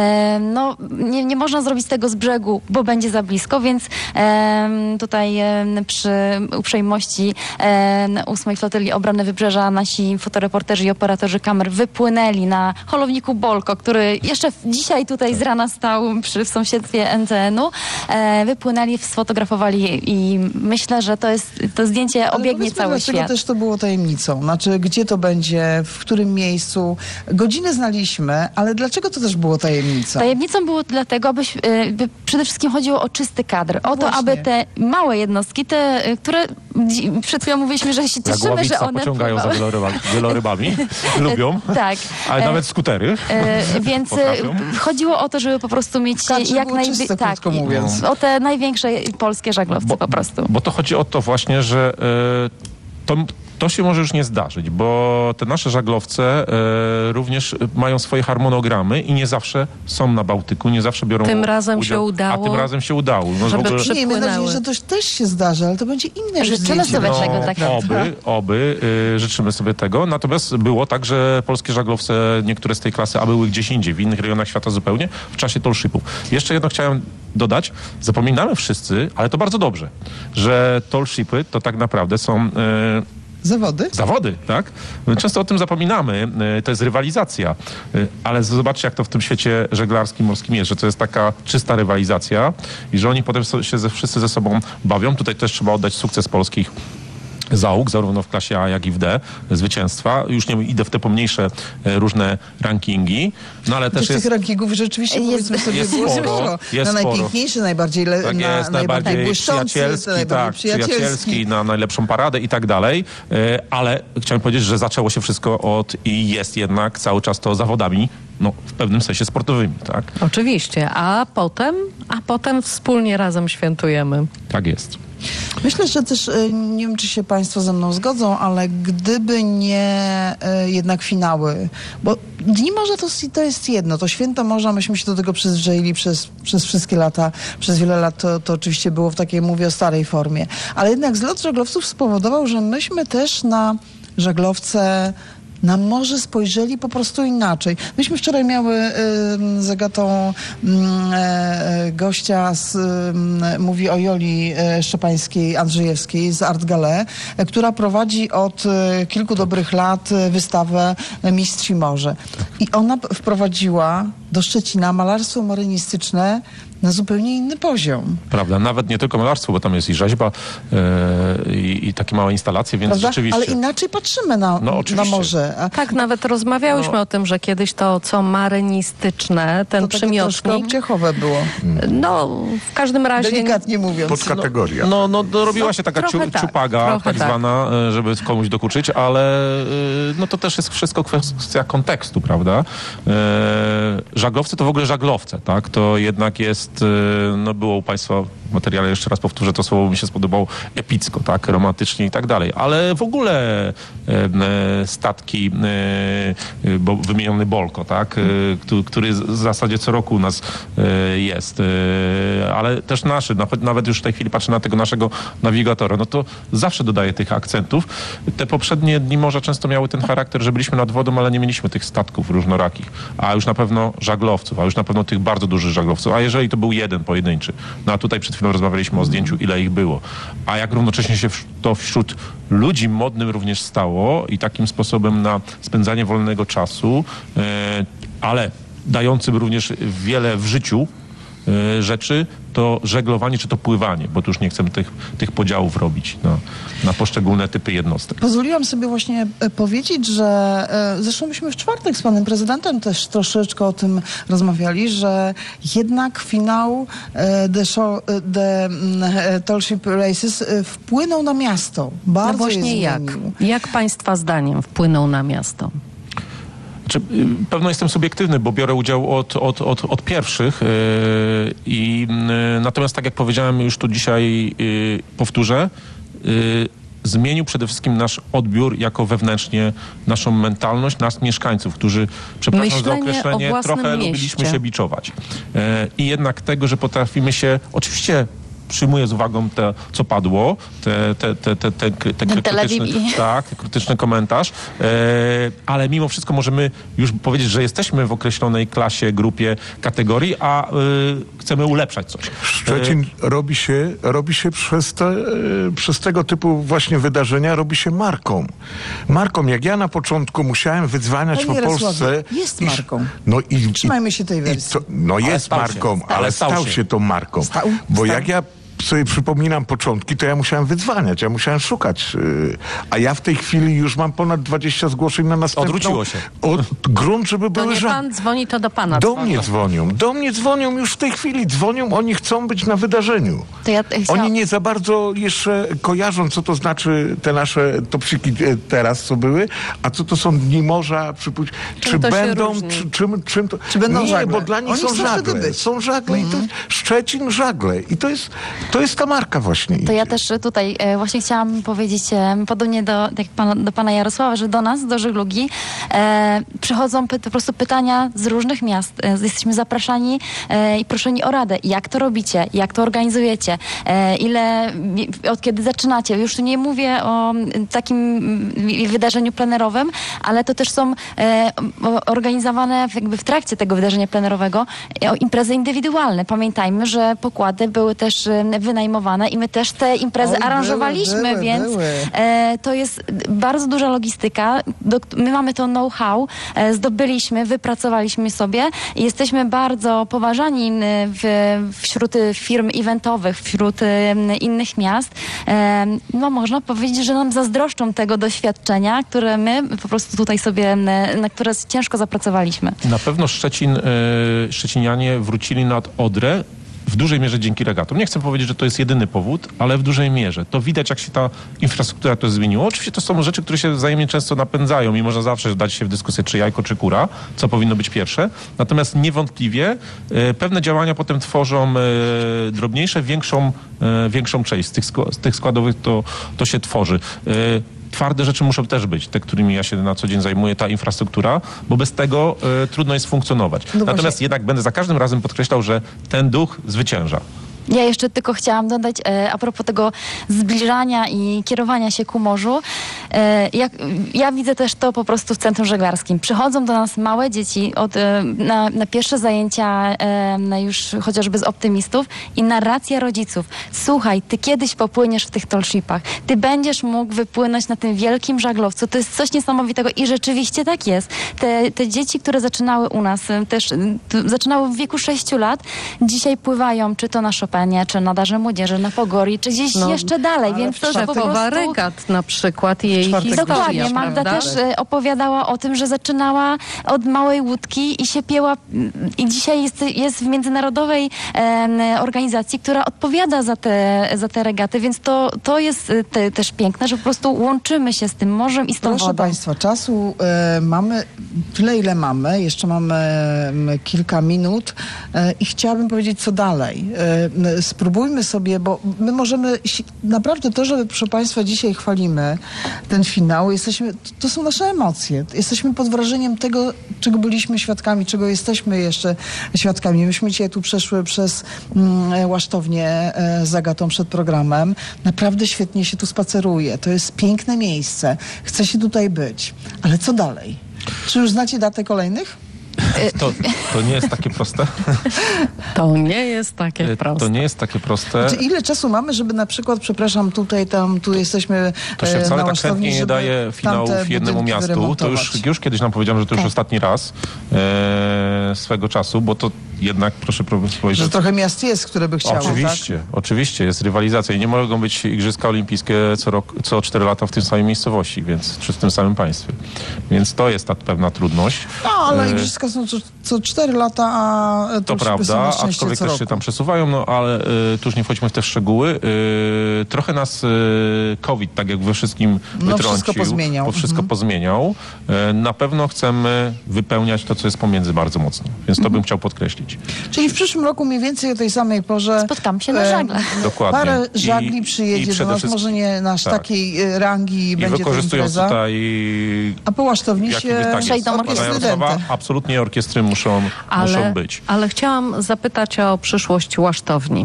Nie można zrobić tego z brzegu, bo będzie za blisko, więc tutaj przy uprzejmości 8 Flotyli Obrony Wybrzeża nasi fotoreporterzy i operatorzy kamer wypłynęli na holowniku Bolko, który jeszcze dzisiaj tutaj z rana stał w sąsiedztwie NCN-u. Wypłynęli, sfotografowali i myślę, że to zdjęcie obiegnie cały świat. Dlaczego też to było tajemnicą? Gdzie to będzie, w którym miejscu. Godzinę znaliśmy, ale dlaczego to też było tajemnicą? Tajemnicą było dlatego, aby przede wszystkim chodziło o czysty kadr. O to, aby te małe jednostki, te, które przed chwilą mówiliśmy, że się cieszymy, że one pociągają za wielorybami. Lubią. Tak. Ale nawet skutery. Więc chodziło o to, żeby po prostu mieć jak najwyższe, o te największe polskie żaglowce po prostu. Bo to chodzi o to właśnie, że to się może już nie zdarzyć, bo te nasze żaglowce również mają swoje harmonogramy i nie zawsze są na Bałtyku, nie zawsze biorą Tym razem udział, się udało. A tym razem się udało. Miejmy nadzieję, że to też się zdarzy, ale to będzie inne Życzymy sobie tego tak. Oby życzymy sobie tego. Natomiast było tak, że polskie żaglowce, niektóre z tej klasy, a były gdzieś indziej, w innych rejonach świata zupełnie, w czasie tall shipów. Jeszcze jedno chciałem dodać, zapominamy wszyscy, ale to bardzo dobrze, że tall shipy to tak naprawdę są Zawody, tak? Często o tym zapominamy. To jest rywalizacja. Ale zobaczcie, jak to w tym świecie żeglarskim, morskim jest, że to jest taka czysta rywalizacja i że oni potem się wszyscy ze sobą bawią. Tutaj też trzeba oddać sukces polskich załóg, zarówno w klasie A, jak i w D, zwycięstwa. Już nie idę w te pomniejsze różne rankingi, no ale też tych rankingów rzeczywiście powiedzmy sobie było sporo. Na najpiękniejszy, najbardziej najbardziej przyjacielski, na najlepszą paradę i tak dalej. Ale chciałem powiedzieć, że zaczęło się wszystko i jest jednak cały czas to zawodami, w pewnym sensie sportowymi, tak? Oczywiście, a potem wspólnie razem świętujemy. Tak jest. Myślę, że też, nie wiem, czy się Państwo ze mną zgodzą, ale gdyby nie jednak finały, bo Dni Morza to jest jedno, to Święto Morza, myśmy się do tego przyzwyczaili przez wszystkie lata, przez wiele lat to oczywiście było w takiej, mówię o starej formie, ale jednak zlot żaglowców spowodował, że myśmy też na żaglowce na morze spojrzeli po prostu inaczej. Myśmy wczoraj miały z Agatą gościa, mówi o Joli Szczepańskiej-Andrzejewskiej z Art Galère, która prowadzi od kilku dobrych lat wystawę Mistrzy Morze. I ona wprowadziła do Szczecina malarstwo marynistyczne na zupełnie inny poziom. Prawda, nawet nie tylko malarstwo, bo tam jest i rzeźba i takie małe instalacje, więc prawda? Rzeczywiście... Ale inaczej patrzymy na morze. Tak, nawet rozmawiałyśmy o tym, że kiedyś to, co marynistyczne, ten to przymiotnik... troszkę obciechowe było. W każdym razie... Delikatnie mówiąc. Podkategoria. Robiła się taka ciupaga, tak zwana, żeby komuś dokuczyć, ale to też jest wszystko kwestia kontekstu, prawda? Żaglowce to w ogóle żaglowce, tak? To jednak jest, było u Państwa w materiale jeszcze raz powtórzę, to słowo mi się spodobało, epicko, tak, romantycznie i tak dalej, ale w ogóle statki, bo wymieniony Bolko, tak, który w zasadzie co roku u nas jest, ale też naszy, nawet już w tej chwili patrzę na tego naszego nawigatora, no to zawsze dodaje tych akcentów. Te poprzednie dni morza często miały ten charakter, że byliśmy nad wodą, ale nie mieliśmy tych statków różnorakich, a już na pewno żaglowców, a już na pewno tych bardzo dużych żaglowców, a jeżeli to był jeden pojedynczy, no a tutaj przed chwilą rozmawialiśmy o zdjęciu, ile ich było, a jak równocześnie się to wśród ludzi modnym również stało i takim sposobem na spędzanie wolnego czasu, ale dającym również wiele w życiu rzeczy, to żeglowanie czy to pływanie, bo tu już nie chcemy tych podziałów robić na poszczególne typy jednostek. Pozwoliłam sobie właśnie powiedzieć, że zresztą myśmy w czwartek z panem prezydentem też troszeczkę o tym rozmawiali, że jednak finał The Tall Ship Races wpłynął na miasto. Bardzo no właśnie jak państwa zdaniem wpłynął na miasto? Pewno jestem subiektywny, bo biorę udział od pierwszych natomiast tak jak powiedziałem już tu dzisiaj, powtórzę, zmienił przede wszystkim nasz odbiór jako wewnętrznie naszą mentalność, nas mieszkańców, którzy, przepraszam za określenie, trochę lubiliśmy się biczować. I jednak tego, że potrafimy się, oczywiście przyjmuję z uwagą to, co padło, krytyczny komentarz, ale mimo wszystko możemy już powiedzieć, że jesteśmy w określonej klasie, grupie, kategorii, a chcemy ulepszać coś. Szczecin robi się przez tego typu właśnie wydarzenia, robi się marką. Marką, jak ja na początku musiałem wydzwaniać po Polsce... Jest marką. Trzymajmy się tej wersji. Jest marką, ale stał się tą marką. Bo jak ja sobie przypominam początki, to ja musiałem wydzwaniać, ja musiałem szukać. A ja w tej chwili już mam ponad 20 zgłoszeń na następną. Odwróciło się. Grunt, żeby były... To nie pan dzwoni, to do pana Do mnie dzwonią już w tej chwili. Dzwonią, oni chcą być na wydarzeniu. Oni nie za bardzo jeszcze kojarzą, co to znaczy te nasze topsiki teraz, co były, a co to są dni morza, czy będą, czym to... Czy będą żagle? Nie, bo dla nich oni są żagle. Są żagle i to Szczecin żagle. I to jest ta marka właśnie. To ja też tutaj właśnie chciałam powiedzieć, podobnie do pana Jarosława, że do nas, do żeglugi przychodzą po prostu pytania z różnych miast. Jesteśmy zapraszani i proszeni o radę. Jak to robicie? Jak to organizujecie? Od kiedy zaczynacie? Już tu nie mówię o takim wydarzeniu plenerowym, ale to też są organizowane jakby w trakcie tego wydarzenia plenerowego imprezy indywidualne. Pamiętajmy, że pokłady były też wynajmowane i my też te imprezy aranżowaliśmy, więc to jest bardzo duża logistyka. My mamy to know-how, zdobyliśmy, wypracowaliśmy sobie i jesteśmy bardzo poważani wśród firm eventowych, wśród innych miast. No można powiedzieć, że nam zazdroszczą tego doświadczenia, które my po prostu tutaj sobie, na które ciężko zapracowaliśmy. Na pewno Szczecinianie wrócili nad Odrę w dużej mierze dzięki regatom. Nie chcę powiedzieć, że to jest jedyny powód, ale w dużej mierze. To widać, jak się ta infrastruktura to zmieniła. Oczywiście to są rzeczy, które się wzajemnie często napędzają i można zawsze dać się w dyskusję, czy jajko, czy kura, co powinno być pierwsze. Natomiast niewątpliwie pewne działania potem tworzą drobniejsze, większą część z tych składowych to się tworzy. Twarde rzeczy muszą też być, te, którymi ja się na co dzień zajmuję, ta infrastruktura, bo bez tego trudno jest funkcjonować. Natomiast jednak będę za każdym razem podkreślał, że ten duch zwycięża. Ja jeszcze tylko chciałam dodać a propos tego zbliżania i kierowania się ku morzu. Ja widzę też to po prostu w centrum żeglarskim. Przychodzą do nas małe dzieci na pierwsze zajęcia już chociażby z optymistów i narracja rodziców. Słuchaj, ty kiedyś popłyniesz w tych tallshipach. Ty będziesz mógł wypłynąć na tym wielkim żaglowcu. To jest coś niesamowitego i rzeczywiście tak jest. Te dzieci, które zaczynały u nas, też zaczynały w wieku 6 lat, dzisiaj pływają, czy to na Chopin, czy na Darze Młodzieży, na Pogori, czy gdzieś jeszcze dalej, więc to po prostu... Regat na przykład i jej historia. Dokładnie, Magda też opowiadała o tym, że zaczynała od małej łódki i się pięła i dzisiaj jest w międzynarodowej organizacji, która odpowiada za te regaty, więc to jest też piękne, że po prostu łączymy się z tym morzem i z tą wodą. Proszę Państwa, czasu mamy tyle, ile mamy. Jeszcze mamy kilka minut i chciałabym powiedzieć, co dalej. spróbujmy sobie, bo my możemy naprawdę to, że proszę Państwa dzisiaj chwalimy ten finał, to są nasze emocje. Jesteśmy pod wrażeniem tego, czego byliśmy świadkami, czego jesteśmy jeszcze świadkami. Myśmy dzisiaj tu przeszły przez Łasztownię z Agatą przed programem. Naprawdę świetnie się tu spaceruje. To jest piękne miejsce. Chce się tutaj być. Ale co dalej? Czy już znacie datę kolejnych? To nie jest takie proste. To nie jest takie proste. To nie jest takie proste. Znaczy, ile czasu mamy, żeby na przykład, przepraszam, tu jesteśmy to się wcale na tak chętnie nie daje finałów jednemu miastu. To już kiedyś nam powiedziałem, że to już ostatni raz swego czasu, bo to jednak, proszę powiedzieć... Że trochę miast jest, które by chciały, Oczywiście, jest rywalizacja i nie mogą być Igrzyska Olimpijskie co 4 lata w tym samej miejscowości, czy w tym samym państwie. Więc to jest ta pewna trudność. No, ale Igrzyska są co 4 lata, a to prawda, aczkolwiek też się tam przesuwają, ale tu już nie wchodźmy w te szczegóły. Trochę nas COVID, tak jak we wszystkim wytrącił, wszystko pozmieniał. Na pewno chcemy wypełniać to, co jest pomiędzy bardzo mocno. Więc to bym chciał podkreślić. Czyli w przyszłym roku mniej więcej o tej samej porze spotkamy się na żaglach. Dokładnie. Parę żagli przyjedzie do nas, może nie nasz takiej rangi i będzie wykorzystując tutaj a po Łasztowni się przejdą orkiestry. Absolutnie orkiestry muszą być. Ale chciałam zapytać o przyszłość Łasztowni.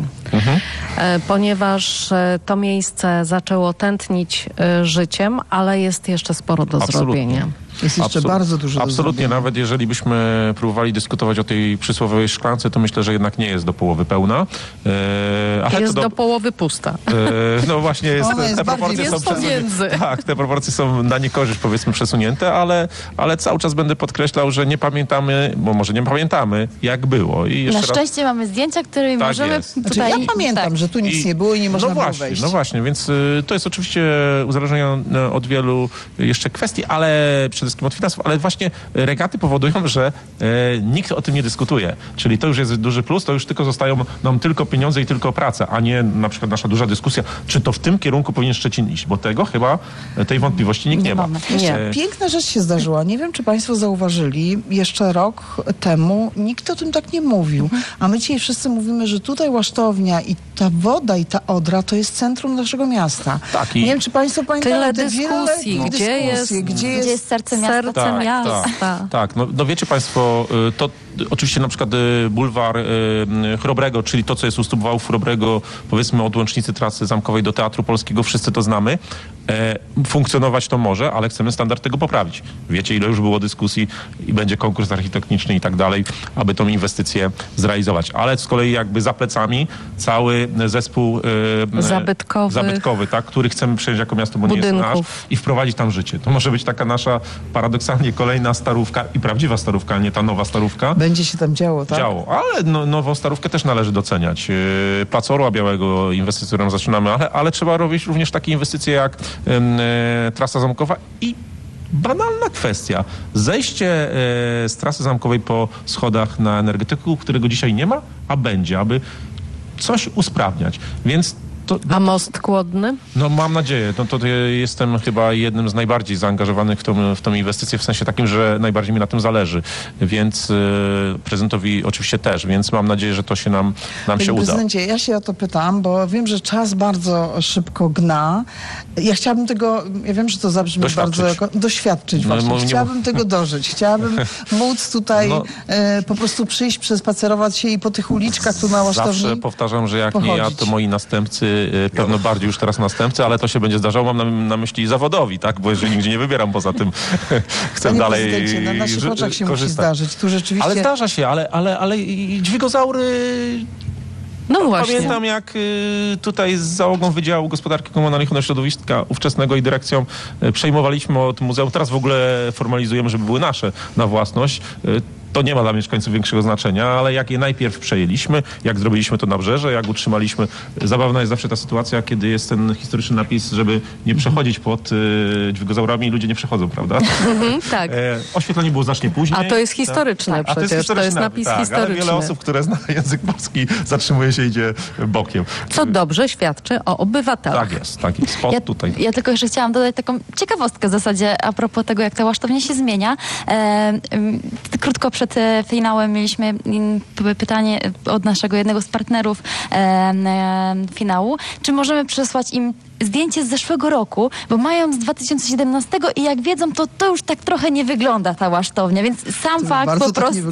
Ponieważ to miejsce zaczęło tętnić życiem, ale jest jeszcze sporo do zrobienia. Jest jeszcze bardzo dużo do Absolutnie, zrobienia. nawet jeżeli byśmy próbowali dyskutować o tej przysłowiowej szklance, to myślę, że jednak nie jest do połowy pełna. Ale jest do połowy pusta. No właśnie, te proporcje są przesunięte. Tak, te proporcje są na niekorzyść, powiedzmy, przesunięte, ale cały czas będę podkreślał, że nie pamiętamy, bo może nie pamiętamy, jak było. I na szczęście mamy zdjęcia, które możemy tutaj... Ja pamiętam, że tu nic nie było i nie można było wejść. No właśnie, więc to jest oczywiście uzależnione od wielu jeszcze kwestii, ale przede wszystkim od finansów, ale właśnie regaty powodują, że nikt o tym nie dyskutuje. Czyli to już jest duży plus, to już tylko zostają nam tylko pieniądze i tylko praca, a nie na przykład nasza duża dyskusja, czy to w tym kierunku powinien Szczecin iść, bo tego chyba, tej wątpliwości nikt nie ma. Piękna rzecz się zdarzyła. Nie wiem, czy Państwo zauważyli, jeszcze rok temu nikt o tym tak nie mówił. A my dzisiaj wszyscy mówimy, że tutaj Łasztownia i ta woda i ta Odra to jest centrum naszego miasta. Tak, nie wiem, czy Państwo pamiętają tyle dyskusji, gdzie jest serce miasta. Tak, no wiecie Państwo, to oczywiście na przykład bulwar Chrobrego, czyli to, co jest u stóp wałów Chrobrego, powiedzmy od łącznicy trasy zamkowej do Teatru Polskiego, wszyscy to znamy. Funkcjonować to może, ale chcemy standard tego poprawić. Wiecie, ile już było dyskusji i będzie konkurs architektoniczny i tak dalej, aby tą inwestycję zrealizować. Ale z kolei jakby za plecami cały zespół zabytkowy, tak, który chcemy przejąć jako miasto, bo nie jest nasz, i wprowadzić tam życie. To może być taka nasza paradoksalnie kolejna starówka i prawdziwa starówka, a nie ta nowa starówka. Będzie się tam działo, tak? Ale nową starówkę też należy doceniać. Plac Orła Białego, inwestycje, którą zaczynamy, ale trzeba robić również takie inwestycje jak trasa zamkowa i banalna kwestia. Zejście z trasy zamkowej po schodach na energetyku, którego dzisiaj nie ma, a będzie, aby coś usprawniać. Więc a most Kłodny? No mam nadzieję. No to jestem chyba jednym z najbardziej zaangażowanych w tą inwestycję, w sensie takim, że najbardziej mi na tym zależy. Więc prezydentowi oczywiście też, więc mam nadzieję, że to się nam się uda. Prezydencie, ja się o to pytam, bo wiem, że czas bardzo szybko gna. Ja chciałabym tego, ja wiem, że to zabrzmi bardzo doświadczyć właśnie. Chciałabym tego dożyć. Chciałabym móc tutaj po prostu przyjść, przespacerować się i po tych uliczkach tu na Łasztowni zawsze powtarzam, że jak nie ja, to moi następcy, pewno bardziej już teraz następcy, ale to się będzie zdarzało, mam na myśli zawodowi, tak? Bo jeżeli nigdzie nie wybieram poza tym, chcę Panie dalej na naszych oczach się musi zdarzyć. Tu rzeczywiście... Ale zdarza się, ale dźwigozaury... No właśnie. Pamiętam, jak tutaj z załogą Wydziału Gospodarki Komunalnej i Środowiska ówczesnego i dyrekcją przejmowaliśmy od muzeum. Teraz w ogóle formalizujemy, żeby były nasze na własność. To nie ma dla mieszkańców większego znaczenia, ale jak je najpierw przejęliśmy, jak zrobiliśmy to na Brzeże, jak utrzymaliśmy... Zabawna jest zawsze ta sytuacja, kiedy jest ten historyczny napis, żeby nie przechodzić pod dźwigozaurami i ludzie nie przechodzą, prawda? Tak. Oświetlenie było znacznie później. A to jest historyczne przecież, to jest napis historyczny. Ale wiele osób, które zna język polski, zatrzymuje się i idzie bokiem. Co dobrze świadczy o obywatelach. Tak jest. Tutaj. Ja tylko jeszcze chciałam dodać taką ciekawostkę w zasadzie a propos tego, jak ta Łasztownia się zmienia. Krótko przed finałem mieliśmy pytanie od naszego jednego z partnerów finału, czy możemy przesłać im zdjęcie z zeszłego roku, bo mają z 2017 i jak wiedzą, to już tak trochę nie wygląda ta łasztownia, więc sam fakt po prostu,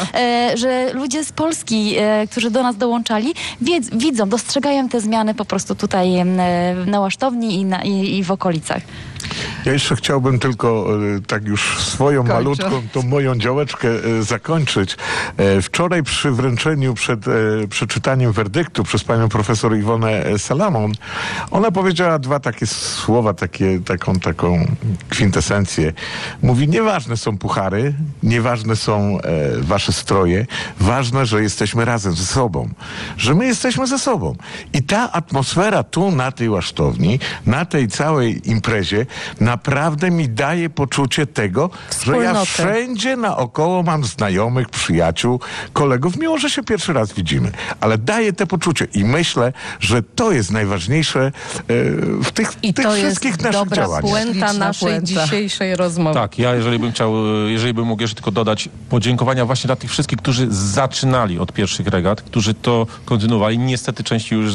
że ludzie z Polski, którzy do nas dołączali, widzą, dostrzegają te zmiany po prostu tutaj na łasztowni i w okolicach. Ja jeszcze chciałbym tylko tak już swoją malutką, tą moją działeczkę zakończyć. Wczoraj przy wręczeniu przed przeczytaniem werdyktu przez panią profesor Iwonę Salamon, ona powiedziała dwa takie słowa, taką kwintesencję. Mówi, nieważne są puchary, nieważne są wasze stroje, ważne, że jesteśmy razem ze sobą. Że my jesteśmy ze sobą. I ta atmosfera tu na tej łasztowni, na tej całej imprezie naprawdę mi daje poczucie tego, że ja wszędzie naokoło mam znajomych, przyjaciół, kolegów, mimo że się pierwszy raz widzimy. Ale daje te poczucie i myślę, że to jest najważniejsze w tych wszystkich naszych działaniach. I to jest dobra puenta naszej dzisiejszej rozmowy. Tak, ja jeżeli bym mógł jeszcze tylko dodać podziękowania właśnie dla tych wszystkich, którzy zaczynali od pierwszych regat, którzy to kontynuowali. Niestety części już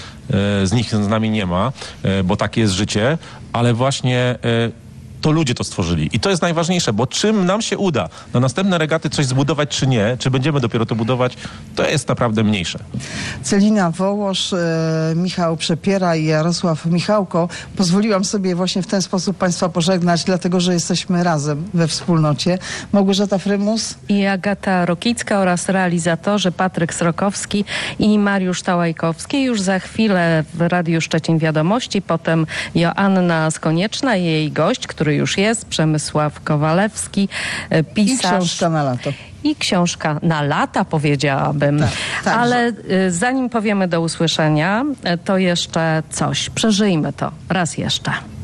z nich z nami nie ma, bo takie jest życie, ale właśnie to ludzie to stworzyli. I to jest najważniejsze, bo czym nam się uda na następne regaty coś zbudować, czy nie, czy będziemy dopiero to budować, to jest naprawdę mniejsze. Celina Wołosz, Michał Przepiera i Jarosław Michałko. Pozwoliłam sobie właśnie w ten sposób państwa pożegnać, dlatego, że jesteśmy razem we wspólnocie. Małgorzata Frymus i Agata Rokicka oraz realizatorzy Patryk Srokowski i Mariusz Tałajkowski. Już za chwilę w Radiu Szczecin Wiadomości, potem Joanna Skonieczna i jej gość, który już jest, Przemysław Kowalewski, pisarz. I książka na lato. I książka na lata, powiedziałabym. Tak, ale zanim powiemy do usłyszenia, to jeszcze coś. Przeżyjmy to raz jeszcze.